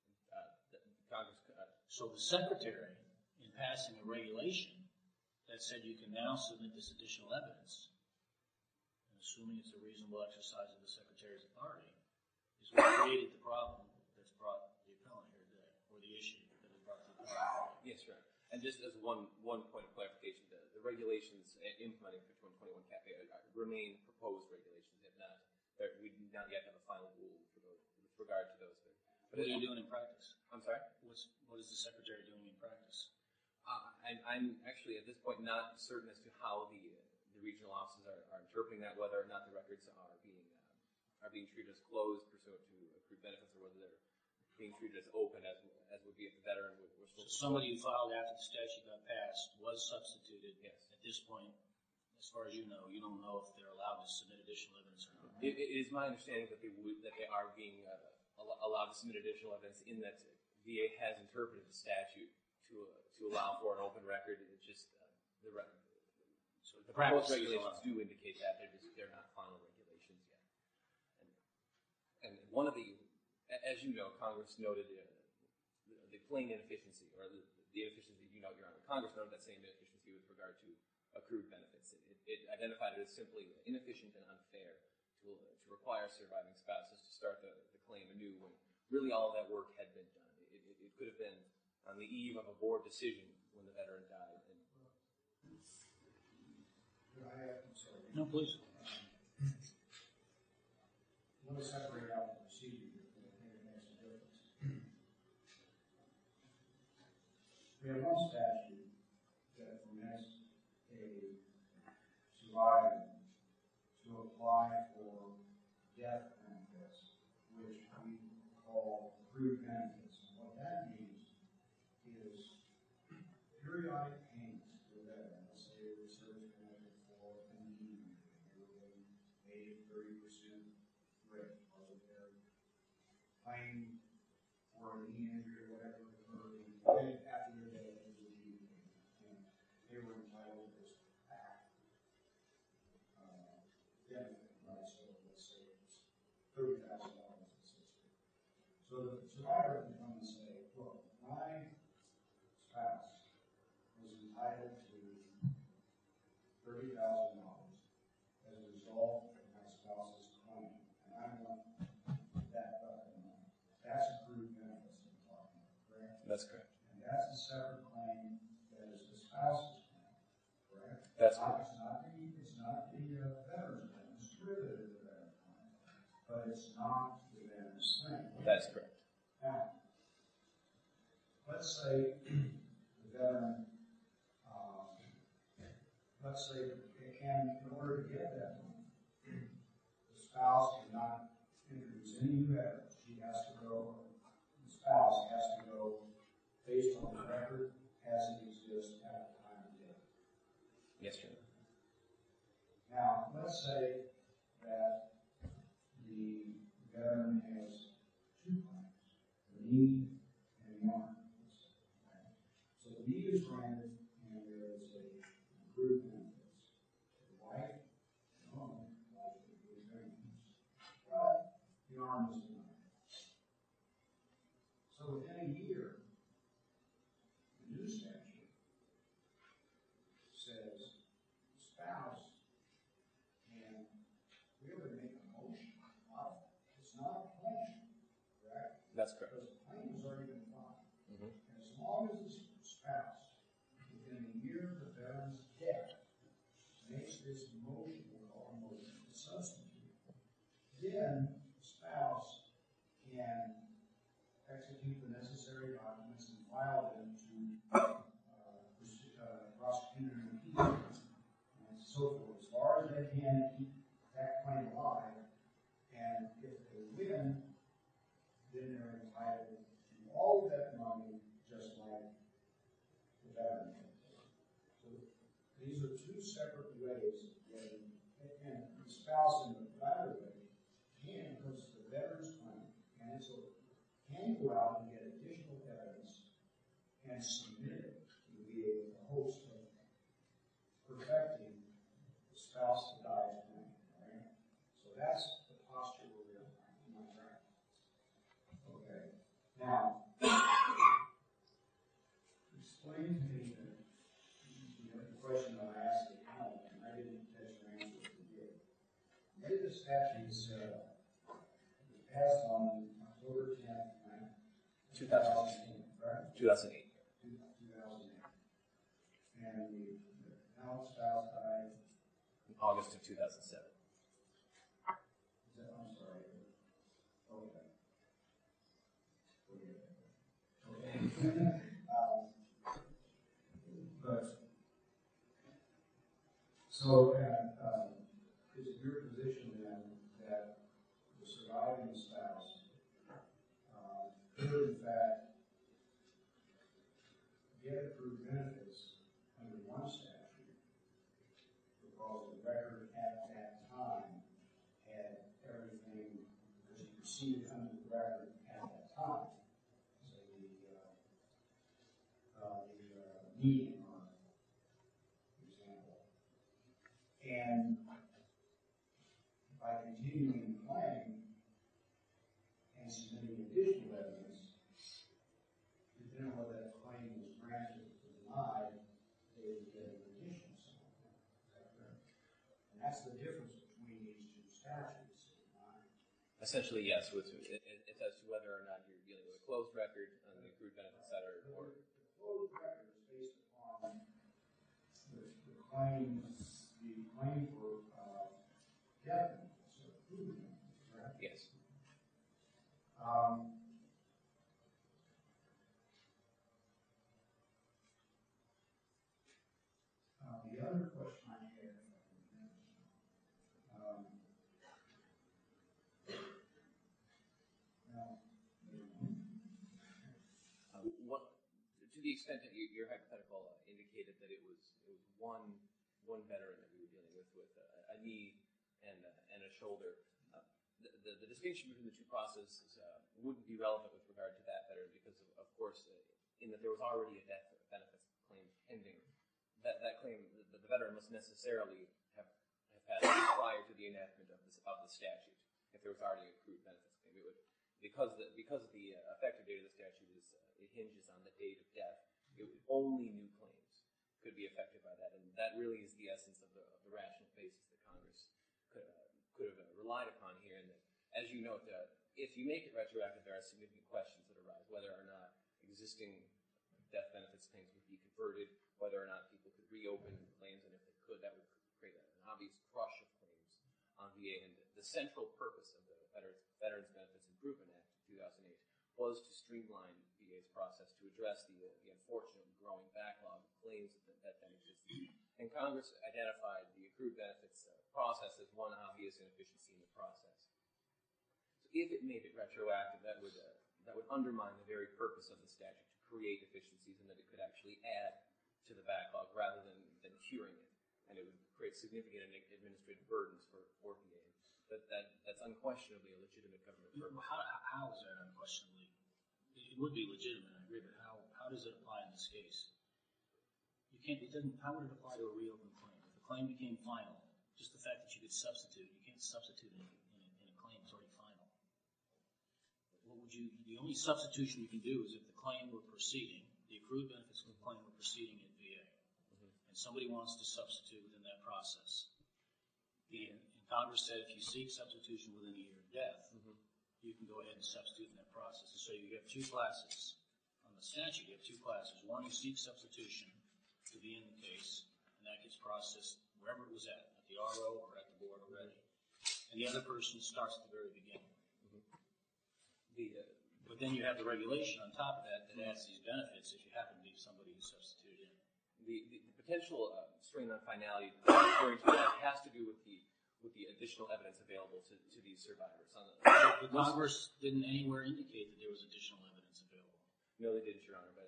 So the Secretary, in passing a regulation that said you can now submit this additional evidence, and assuming it's a reasonable exercise of the Secretary's authority, is what created the problem that's brought the appellant here today, or the issue that has brought the appellant here today. Yes, right. And just as one point of clarification, the regulations implementing 5121 CAFE remain proposed regulations. We do not yet have a final rule for those, with regard to those. What are you doing in practice? I'm sorry? What is the Secretary doing in practice? I'm actually at this point not certain as to how the regional offices are interpreting that, whether or not the records are being treated as closed pursuant to accrued benefits, or whether they're being treated as open as would be if the veteran were still. So somebody who filed after the statute got passed was substituted. Yes. At this point, as far as you don't know if they're allowed to submit additional evidence or not. It is my understanding that they are being allowed to submit additional evidence, in that VA has interpreted the statute to allow for an open record. It's just the proposed regulations do indicate that they're not final regulations yet. And one of the, as you know, Congress noted the plain inefficiency, or the inefficiency you note, Your Honor. Congress noted that same inefficiency with regard to accrued benefits. It identified it as simply inefficient and unfair to require surviving spouses to start the claim anew when really all of that work had been done. It could have been on the eve of a board decision when the veteran died. I'm sorry. No, please. I want to separate out the procedure here, because I think it makes a difference. We have one statute that permits a survivor to apply for death benefits, which we call accrued benefits. And what that means is periodic payments to the veteran. Let's say they were service connected for a knee injury. They were getting 30% rate, or their claim for a knee injury, whatever occurred after their death, it was a knee injury. And they were entitled to this back benefit, right? So let's say it's $30,000 in system. So the survivor can come and say, look, my spouse was entitled to $30,000 as a result of my spouse's claim, and I want that bucket of money. That's accrued benefits that we're talking about, correct? That's correct. And that's a separate claim that is the spouse's claim, correct? That's correct. It's not the veteran's claim. It's derivative of the veteran's claim, but it's not the veteran's claim. That's correct. Now, let's say the veteran, let's say it can, in order to get that money, the spouse cannot introduce any new evidence. She has to go, the spouse has to go based on the record as it exists at the time of death. Yes, Your Honor. Now, let's say that the veteran has two claims, the knee and the arm. So the knee is granted, and there is a accrued benefits. The wife, the home, life accrued benefits. But the arm is denied. So within a year, the new statute says the spouse can really make a motion. It's not a claim, correct? That's correct. Because the claim has already been filed. Mhm. And as long as the spouse, within a year of the veteran's death, makes this motion, we'll call a motion to substitute, then the spouse can execute the necessary documents and file them to prosecutor and appeal, and so forth, as far as they can keep that claim alive. And if they win, then they're entitled to all of that money, just like the veteran did. So these are two separate ways of getting, and the spouse in the latter way can, because it's the veteran's claim, and it's can go out and get additional evidence and submit it to the VA with a host of perfecting the spouse that dies claim. Right? So that's the posture we're in. Am I right? Okay. Now, explain to me the question that I asked the panel, and I didn't catch your answer if you did. Maybe the statute was passed on October 10th, 2008, right? 2008. 2008. And the appellant's spouse died, in August of 2007. I'm sorry. Okay. But, so, is it your position then that the surviving spouse could in fact get accrued benefits under one statute because the record at that time had everything, because he received under the record at that time, say the median, for example, and by continuing the claim and submitting additional evidence, depending on whether that claim was granted or denied, they would get an additional sum. Is that correct? And that's the difference between these two statutes. Essentially, yes. It's as to whether or not you're dealing with a closed record on the accrued benefits that are, or The closed record is based upon the claim for death benefits or accrued benefits, correct? yes. The other question I had, To the extent that your hypothetical indicated that it was one veteran that we were dealing with a knee and a shoulder, the distinction between the two processes wouldn't be relevant with regard to that veteran because, of course, in that there was already a death benefits claim pending. That claim, the veteran must necessarily have passed prior to the enactment of the statute. If there was already an accrued benefits claim, it would, because the effective date of the statute it hinges on the date of death. Only new claims could be affected by that, and that really is the essence of the rational basis that Congress could have relied upon here. And that, as you note, if you make it retroactive, there are significant questions that arise, whether or not existing death benefits claims would be converted, whether or not people could reopen claims, and if they could, that would create an obvious crush of claims on VA. And the central purpose of the Veterans Benefits Improvement Act of 2008 was to streamline VA's process to address the unfortunate growing backlog of claims that existed. And Congress identified the accrued benefits process as one obvious inefficiency in the process. So if it made it retroactive, that would undermine the very purpose of the statute to create efficiencies, and that it could actually add to the backlog rather than curing it. And it would create significant administrative burdens for VA. That's unquestionably a legitimate government purpose. How is that unquestionably? It would be legitimate, I agree, but how does it apply in this case? How would it apply to a reopened claim? If the claim became final, just the fact that you could substitute, you can't substitute in a claim that's already final. The only substitution you can do is if the claim were proceeding, the accrued benefits claim were proceeding at VA, and somebody wants to substitute within that process. And Congress said if you seek substitution within a year of death, you can go ahead and substitute in that process. And so you have two classes. On the statute, you have two classes. One, you seek substitution to be in the case, and that gets processed wherever it was at the RO or at the board already. And the other person starts at the very beginning. But then you have the regulation on top of that adds these benefits if you happen to be somebody who substituted in. The potential strain on finality referring to that has to do with the additional evidence available to these survivors. But Congress didn't anywhere indicate that there was additional evidence available. No, they didn't, Your Honor. But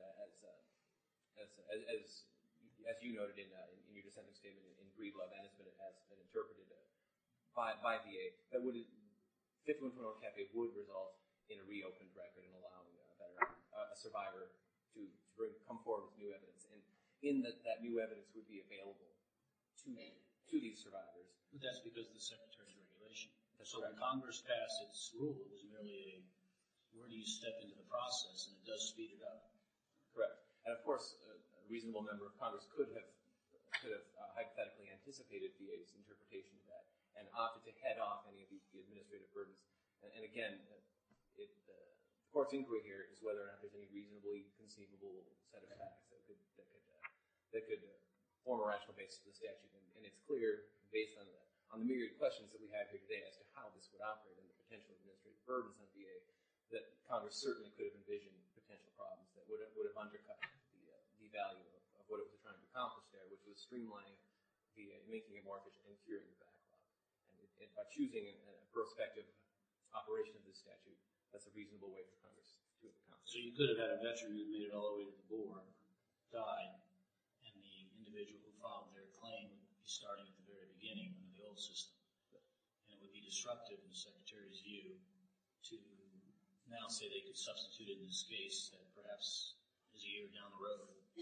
as you noted in your dissenting statement in Breedlove, and has been interpreted by VA, that 5121 Cafe would result in a reopened record and allowing a survivor to come forward with new evidence, and in that new evidence would be available to these survivors. But that's because of the Secretary's regulation. So when Congress passed its rule, it was merely where do you step into the process, and it does speed it up. Correct. And of course, a reasonable member of Congress could have hypothetically anticipated VA's interpretation of that and opted to head off any of the administrative burdens. And again, the court's inquiry here is whether or not there's any reasonably conceivable set of facts that could form a rational basis of the statute, and it's clear based on the myriad questions that we have here today as to how this would operate and the potential administrative burdens on VA, that Congress certainly could have envisioned potential problems that would have undercut the value of what it was trying to accomplish there, which was streamlining VA, making it more efficient, and curing the backlog. And by choosing a prospective operation of this statute, that's a reasonable way for Congress to accomplish. So you could have had a veteran who made it all the way to the board, died, and the individual who filed their claim would be starting at the very beginning under the old system. And it would be disruptive in the Secretary's view to now say they could substitute it in this case that perhaps is a year down the road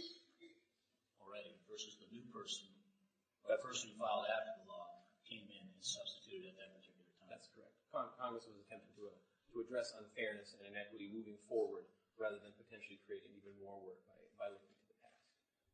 already versus the new person, or the person who filed after the law came in and substituted at that particular time. That's correct. Congress was attempting to address unfairness and inequity moving forward rather than potentially creating even more work by looking to the past.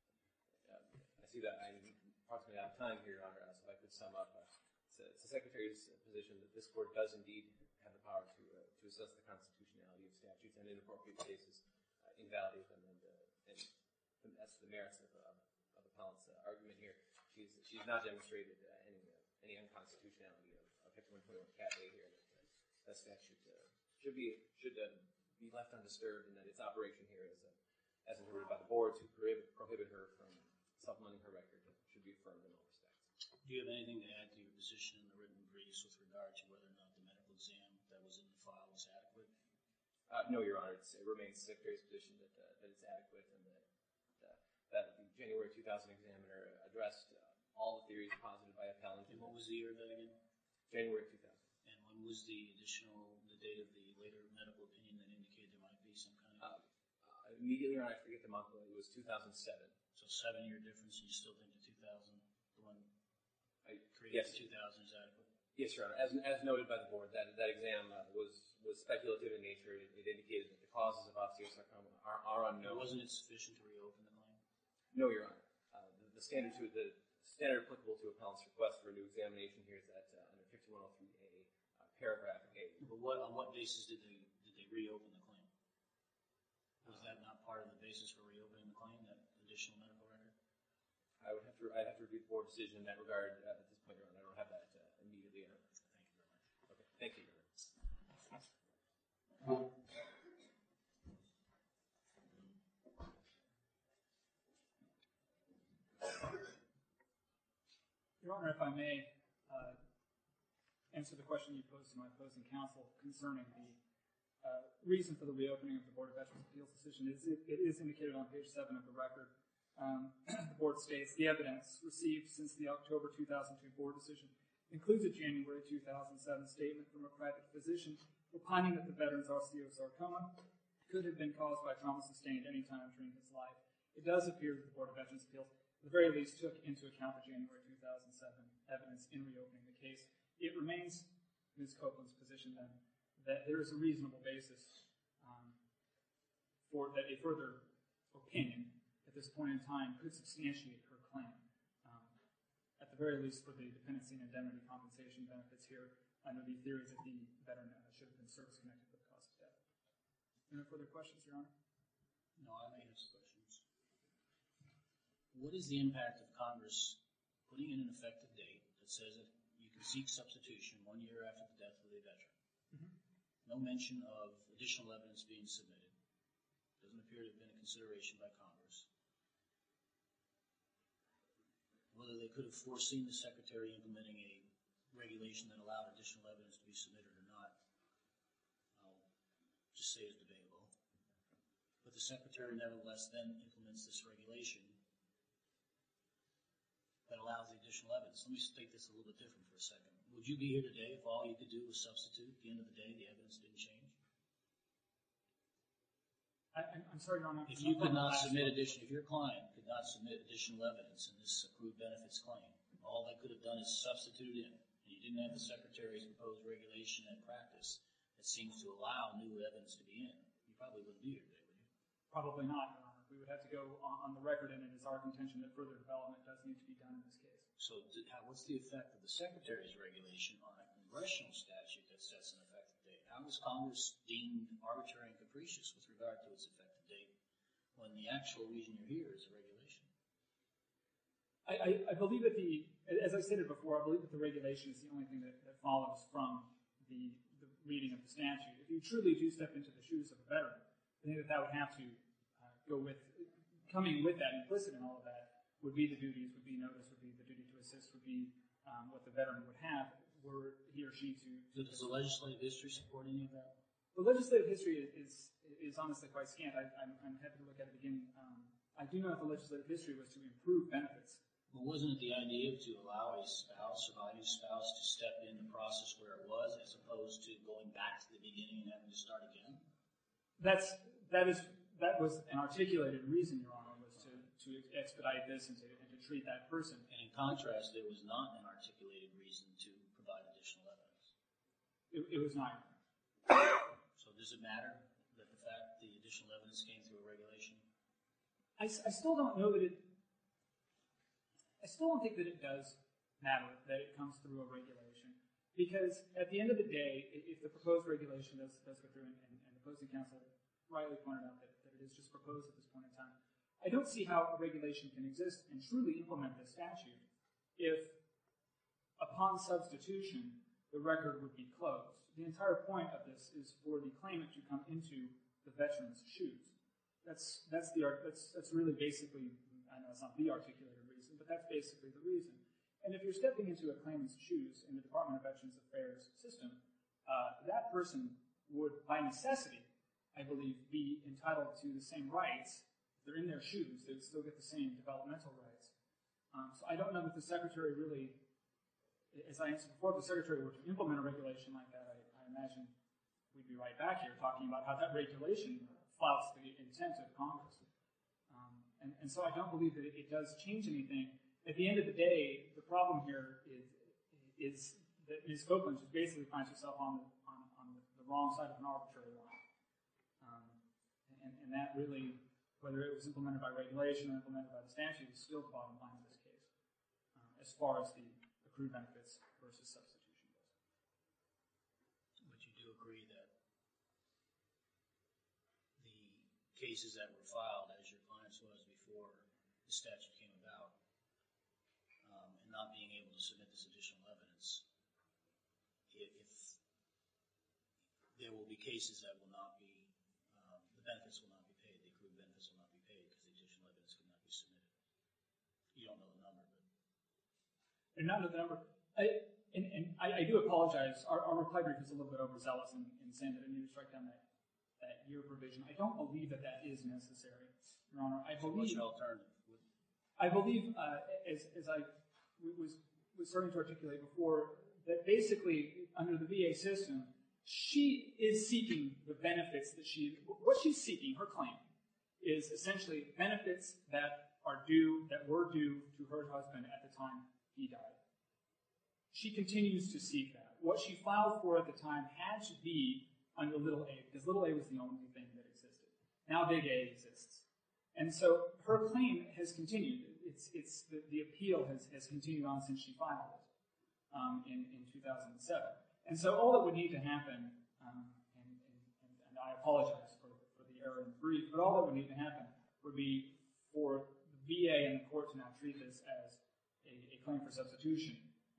I see that I'm approximately out of time here, Your Honor, so if I could sum up. It's the Secretary's position that this Court does indeed have the power to assess the constitutionality of statutes and in appropriate cases invalidate them, and that's the merits of Appellant's argument here. She's not demonstrated any unconstitutionality of 5121 Cat A here. That statute should be left undisturbed, and that its operation here as interpreted by the board to prohibit her from supplementing her record should be affirmed in all respects. Do you have anything to add to your position in the written briefs with regard to whether or not the medical exam that was in the file was adequate? No, Your Honor. It remains the Secretary's position that it's adequate, and that the January 2000 examiner addressed all the theories posited by Appellant. And what was the year of that again? January 2000. And when was the date of the later medical opinion that indicated there might be some kind of... Immediately, Your Honor, I forget the month, but it was 2007. So 7-year difference, and you still think the 2000, the one created Yes. in 2000 is adequate? Yes, Your Honor. As noted by the board, that exam was speculative in nature. It indicated that the causes of osteosarcoma are unknown. Wasn't it sufficient to reopen the claim? No, Your Honor. The standard applicable to Appellant's request for a new examination here is that under 5103A, paragraph A. But on what basis did they reopen the claim? Was that not part of the basis for reopening the claim, that additional medical record? I'd have to review the board decision in that regard at this point, Your Honor. I don't have that immediately. Thank you very much. Okay. Thank you, Your Honor. Your Honor, if I may answer the question you posed to my opposing counsel concerning the reason for the reopening of the Board of Veterans' Appeals decision. It is indicated on page 7 of the record. The board states, the evidence received since the October 2002 board decision includes a January 2007 statement from a private physician opining that the veteran's osteosarcoma could have been caused by trauma sustained any time during his life. It does appear that the Board of Veterans' Appeals, at the very least, took into account the January 2007 evidence in reopening the case. It remains Ms. Copeland's position, then, that there is a reasonable basis for that a further opinion at this point in time could substantiate her claim. At the very least, for the dependency and indemnity compensation benefits here, under the theory that the veteran should have been service-connected with the cause of death. Any further questions, Your Honor? No, I may have some questions. What is the impact of Congress putting in an effective date that says that you can seek substitution 1 year after the death of a veteran? Mm-hmm. No mention of additional evidence being submitted. Doesn't appear to have been a consideration by Congress. Whether they could have foreseen the Secretary implementing a regulation that allowed additional evidence to be submitted or not, I'll just say is debatable. But the Secretary nevertheless then implements this regulation that allows the additional evidence. Let me take this a little bit different for a second. Would you be here today if all you could do was substitute? At the end of the day, the evidence didn't change? I'm sorry, Your Honor. If you could not submit if your client could not submit additional evidence in this accrued benefits claim, all they could have done is substitute it in, and you didn't have the Secretary's proposed regulation and practice that seems to allow new evidence to be in, you probably wouldn't be here today, would you? Probably not, Your Honor. We would have to go on the record, and it is our contention that further development does need to be done in this case. So what's the effect of the Secretary's regulation on a congressional statute that sets an effective date? How is Congress deemed arbitrary and capricious with regard to its effective date when the actual reason you're here is a regulation? I believe that as I stated before, I believe that the regulation is the only thing that follows from the reading of the statute. If you truly do step into the shoes of a veteran, I think that would have to go with, coming with that, implicit in all of that, would be the duties, would be notice, would be the duty to assist, would be what the veteran would have were he or she to. Does the legislative history support any of that? The legislative history is honestly quite scant. I'm happy to look at it again. I do know that the legislative history was to improve benefits. Well, wasn't it the idea to allow a surviving spouse, to step in the process where it was, as opposed to going back to the beginning and having to start again? That was an articulated reason, Your Honor, was to expedite this and to treat that person. And in contrast, there was not an articulated reason to provide additional evidence. It was not. So does it matter that the additional evidence came through a regulation? I still don't know that I still don't think that it does matter that it comes through a regulation, because at the end of the day, if the proposed regulation does go through, and the opposing counsel rightly pointed out that it is just proposed at this point in time, I don't see how a regulation can exist and truly implement this statute if, upon substitution, the record would be closed. The entire point of this is for the claimant to come into the veteran's shoes. That's really basically, I know it's not the articulated reason, but that's basically the reason. And if you're stepping into a claimant's shoes in the Department of Veterans Affairs system, that person would, by necessity, I believe, be entitled to the same rights. If they're in their shoes, they would still get the same developmental rights. So I don't know that the Secretary really, as I answered before, if the Secretary were to implement a regulation like that, I imagine we'd be right back here talking about how that regulation flouts the intent of Congress. And so I don't believe that it does change anything. At the end of the day, the problem here is that Ms. Copeland just basically finds herself on the wrong side of an arbitrary line. And that really, whether it was implemented by regulation or implemented by the statute, is still the bottom line of this case, as far as the accrued benefits versus substitution goes. But you do agree that the cases that were filed, as your client's was before the statute came about, and not being able to submit this additional evidence, if there will be cases that will not be, the benefits will not be paid, the accrued benefits will not be paid because the additional evidence could not be submitted. You don't know the number, but... I do not know the number. I do apologize. Our reply brief is a little bit overzealous in saying that I need to strike down that year provision. I don't believe that is necessary, Your Honor. What's your alternative? I believe, as I was starting to articulate before, that basically under the VA system, she is seeking the benefits that what she's seeking, her claim, is essentially benefits that were due to her husband at the time he died. She continues to seek that. What she filed for at the time had to be under little a, because little a was the only thing that existed. Now big A exists. And so her claim has continued. The appeal has continued on since she filed it in 2007. And so all that would need to happen, and I apologize for the error in the brief, but all that would need to happen would be for the VA and the court to now treat this as a claim for substitution,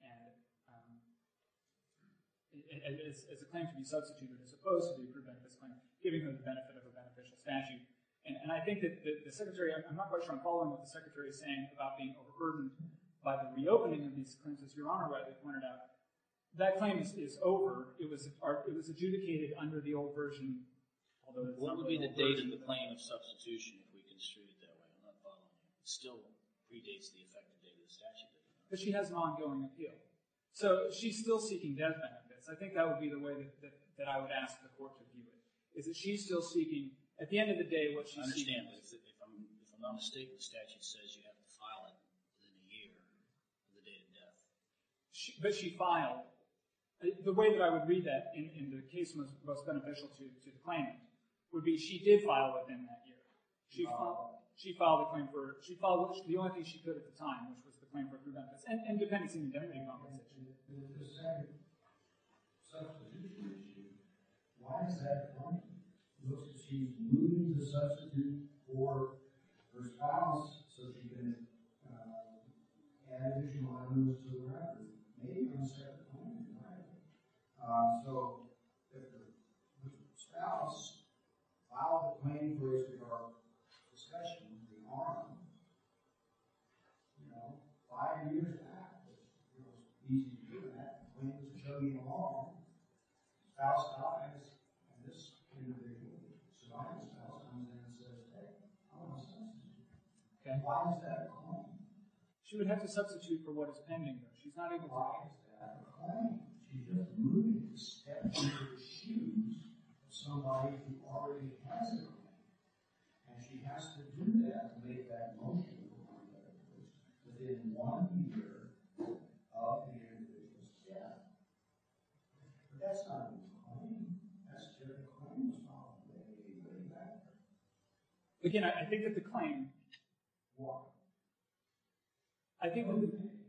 and as a claim to be substituted as opposed to the accrued benefits claim, giving her the benefit of a beneficial statute. And I think that the Secretary, I'm not quite sure I'm following what the Secretary is saying about being overburdened by the reopening of these claims, as Your Honor rightly pointed out. That claim is over. It was adjudicated under the old version, although it's what not would really be the date of the claim of substitution if we construe it that way? I'm not following you. It still predates the effective date of the statute. But she has an ongoing appeal. So she's still seeking death benefits. I think that would be the way that I would ask the court to view it, is that she's still seeking, at the end of the day, what she's seeking. I understand, but if I'm not mistaken, the statute says you have to file it within a year of the date of death. But she filed. The way that I would read that in the case most beneficial to the claimant would be she did file within that year. She filed the only thing she could at the time, which was the claim for accrued benefits and dependency and indemnity compensation. The second substitution issue, why is that funny? Looks like she's moving to substitute for her spouse so she can additional evidence to the record, maybe on a separate claim, right? So if the spouse filed a claim for his regard discussion, the arm, 5 years back, it was easy to do that. The claim was chugging along. Spouse dies, and this individual, surviving spouse, comes in and says, hey, I want to substitute. Okay. Why is that a claim? She would have to substitute for what is pending, though. She's not able to. Why is that a claim? She's just moving to step into the shoes of somebody who already has a claim. And she has to do that to make that motion within 1 year of the individual's death. But that's not a claim. That's just a claim was filed way back. Again, I think that the claim. Why? I think that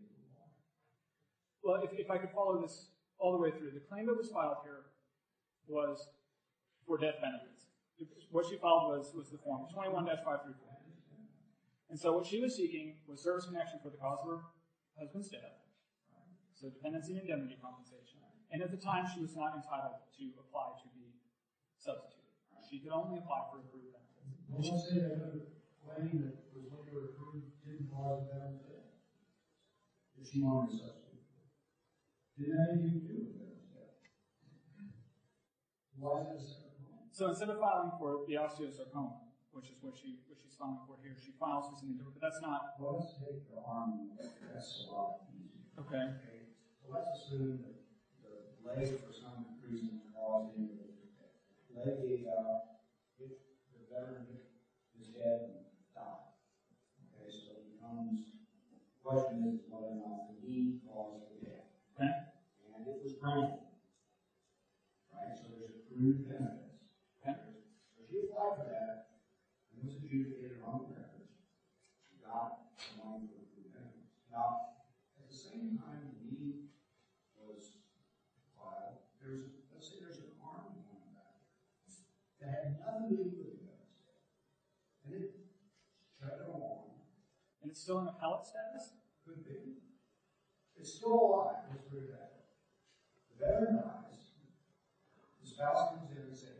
well, if I could follow this all the way through, the claim that was filed here was for death benefits. What she filed was the form 21-534. And so what she was seeking was service connection for the cause of her husband's death, so dependency and indemnity compensation. And at the time, she was not entitled to apply to be substituted. She could only apply for accrued benefits. Well, let's say that other claim that was later approved didn't cause a veteran's death. If she wanted to substitute. Didn't have anything to do with veteran's death. Why is that a separate claim? So instead of filing for the osteosarcoma, which is what she's filing for here, she files for something different, but that's not. Well, let's take the arm. That's a lot easier. Okay. So let's assume that the leg, for some reason, caused him to leg gave out, hit the veteran hit his head and died. Okay, so it becomes, the question is whether or not the knee caused the death. Okay. And it was granted. Right? So there's accrued benefits. Okay. So she applied for that. It was adjudicated on the records. She got the money for the benefits. Now, at the same time the knee was filed, let's say there's an arm going back that had nothing to do with the benefits. And it chugged along. And it's still in appellate status? Could be. It's still alive. Let's put it that way. The veteran dies. The spouse comes in and says,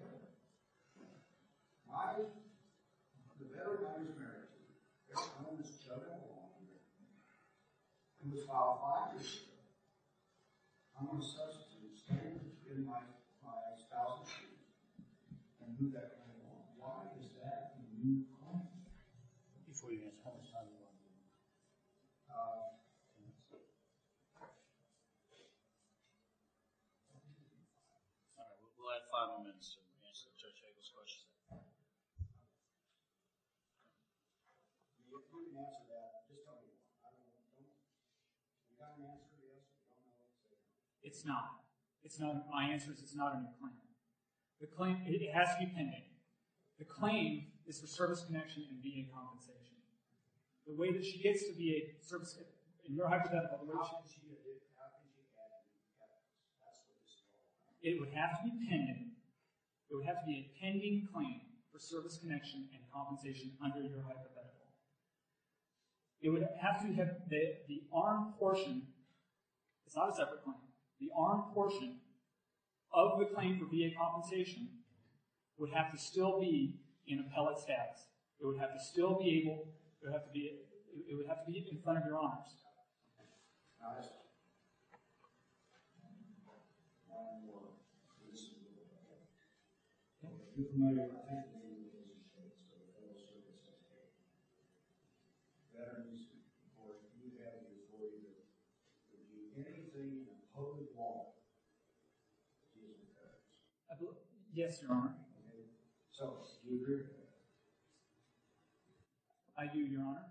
the veteran I was married to, their home was chugging along. It was filed 5 years ago. I'm going to substitute, stand in my spouse's shoes, and move that claim along. Why is that a new claim? Before you answer, how much time do you want to do? All right, we'll add 5 more minutes to answer Judge Hagel's question. You can answer that. Just tell me. You got an answer? Yes. You don't know what to say. It's not. It's not. My answer is it's not a new claim. The claim, it has to be pending. The claim is for service connection and VA compensation. The way that she gets to VA service, in your hypothetical, the way How can she add new evidence? That's what this is all about. it would have to be pending. It would have to be a pending claim for service connection and compensation under your hypothetical. It would have to have the arm portion, it's not a separate claim, the arm portion of the claim for VA compensation would have to still be in appellate status. It would have to still be able, it would have to be in front of your honors. Now, that's one more. This is a little bit. If you're familiar, I think the name of the state, so the Federal Circuit says, hey, veterans, of course, you have the authority to review anything in a public law that deals with veterans. Yes, Your Honor. Okay? So, do you agree with that? I do, Your Honor.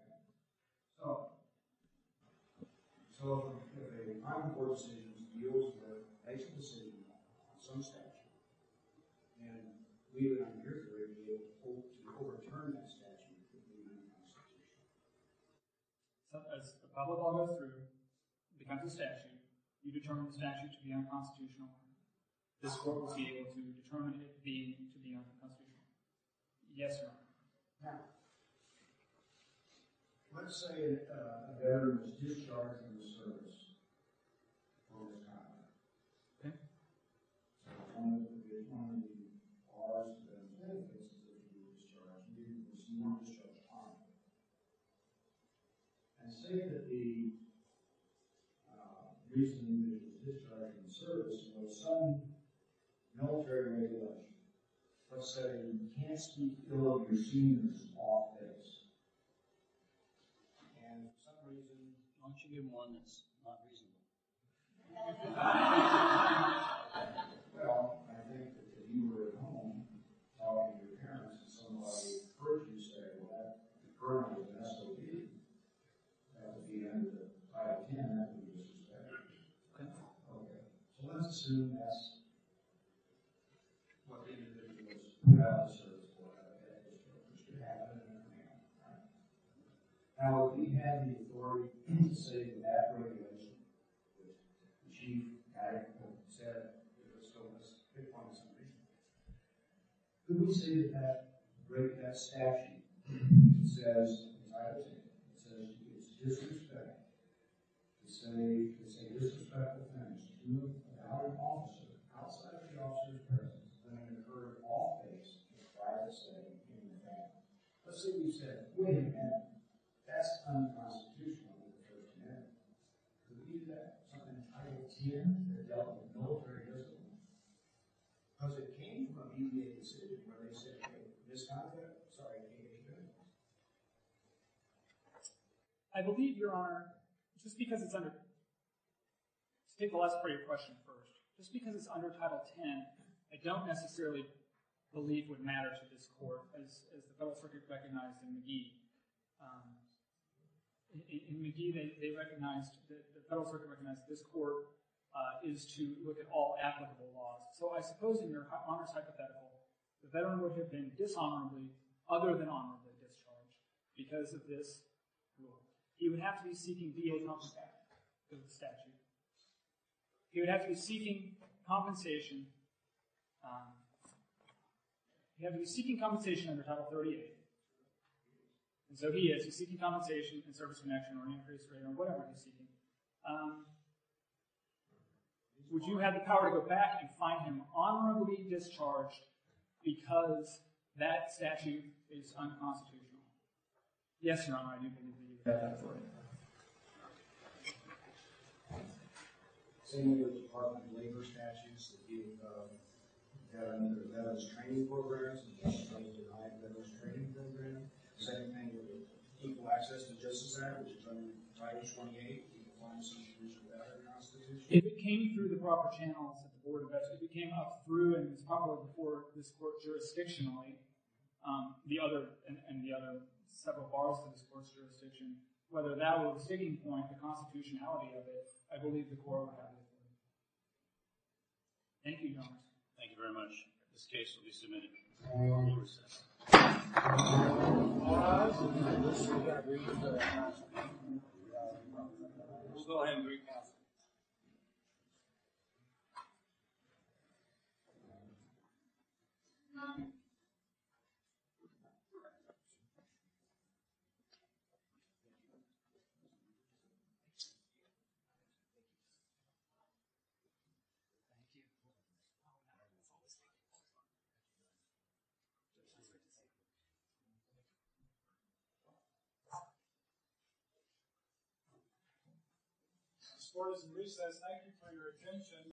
So if a Supreme Court decision deals with, makes a decision on some statute, and we would, on your theory, be able to overturn that statute if it being unconstitutional. So as the public law goes through, it becomes a statute. You determine the statute to be unconstitutional. This court will be able to determine it to be unconstitutional. Yes, Your Honor. Now, let's say a veteran is discharged from the service for misconduct. Okay. So one of the bars and benefits is if you were discharged, you weren't discharged honorably. And say that the reason that it was discharged from the service was some military regulation. Let's say you can't speak ill of your seniors off base. And for some reason, Why don't you give them one that's not reasonable? well, I think that if you were at home talking to your parents and somebody heard you say, well, that the colonel was an SOB, that would be under the Title 10, that would be disrespectful. Okay. Okay. So let's assume that's what the individual was put out of service for, which could happen in a man, right? Now, if we had the authority to say that regulation, which the chief guy said, let's pick one of some reason. Could we say that that statute says, in Title 10, it says it's disrespect to say disrespectful things about an officer outside of the officer's presence when it occurred off base in a private setting in the family. Let's say we said, wait a minute, that's unconstitutional under the First Amendment. Could we do that? Something in Title 10 that dealt with military discipline? Because it came from a EPA decision where they said, hey, misconduct, sorry, can't get you benefits. I believe, Your Honor, just because it's under, to take the last part of your question first, just because it's under Title 10, I don't necessarily believe would matter to this court, as the Federal Circuit recognized in McGee. In McGee, they recognized, the Federal Circuit recognized this court is to look at all applicable laws. So I suppose in your Honor's hypothetical, the veteran would have been dishonorably, other than honorably discharged because of this rule. He would have to be seeking VA compensation because of the statute. He would have to be seeking compensation. He'd have to be seeking compensation under Title 38. And so he is. He's seeking compensation in service connection or an increased rate or whatever he's seeking. Would you have the power to go back and find him honorably discharged because that statute is unconstitutional? Yes, Your Honor, I do believe that you would have that authority. Same with the Department of Labor statutes that give veterans training programs, and just denied veterans training program. Same thing with the Equal Access to Justice Act, which is under Title 28. You can find some provision of that in the Constitution. If it came through the proper channels at the Board of Veterans, if it came up through and was properly before this court jurisdictionally, the other several bars to this court's jurisdiction, whether that were the sticking point, the constitutionality of it, I believe the court would have it. Thank you, Your Honor. Thank you very much. This case will be submitted. Recess. We'll go ahead and recount. This court is in recess. Thank you for your attention.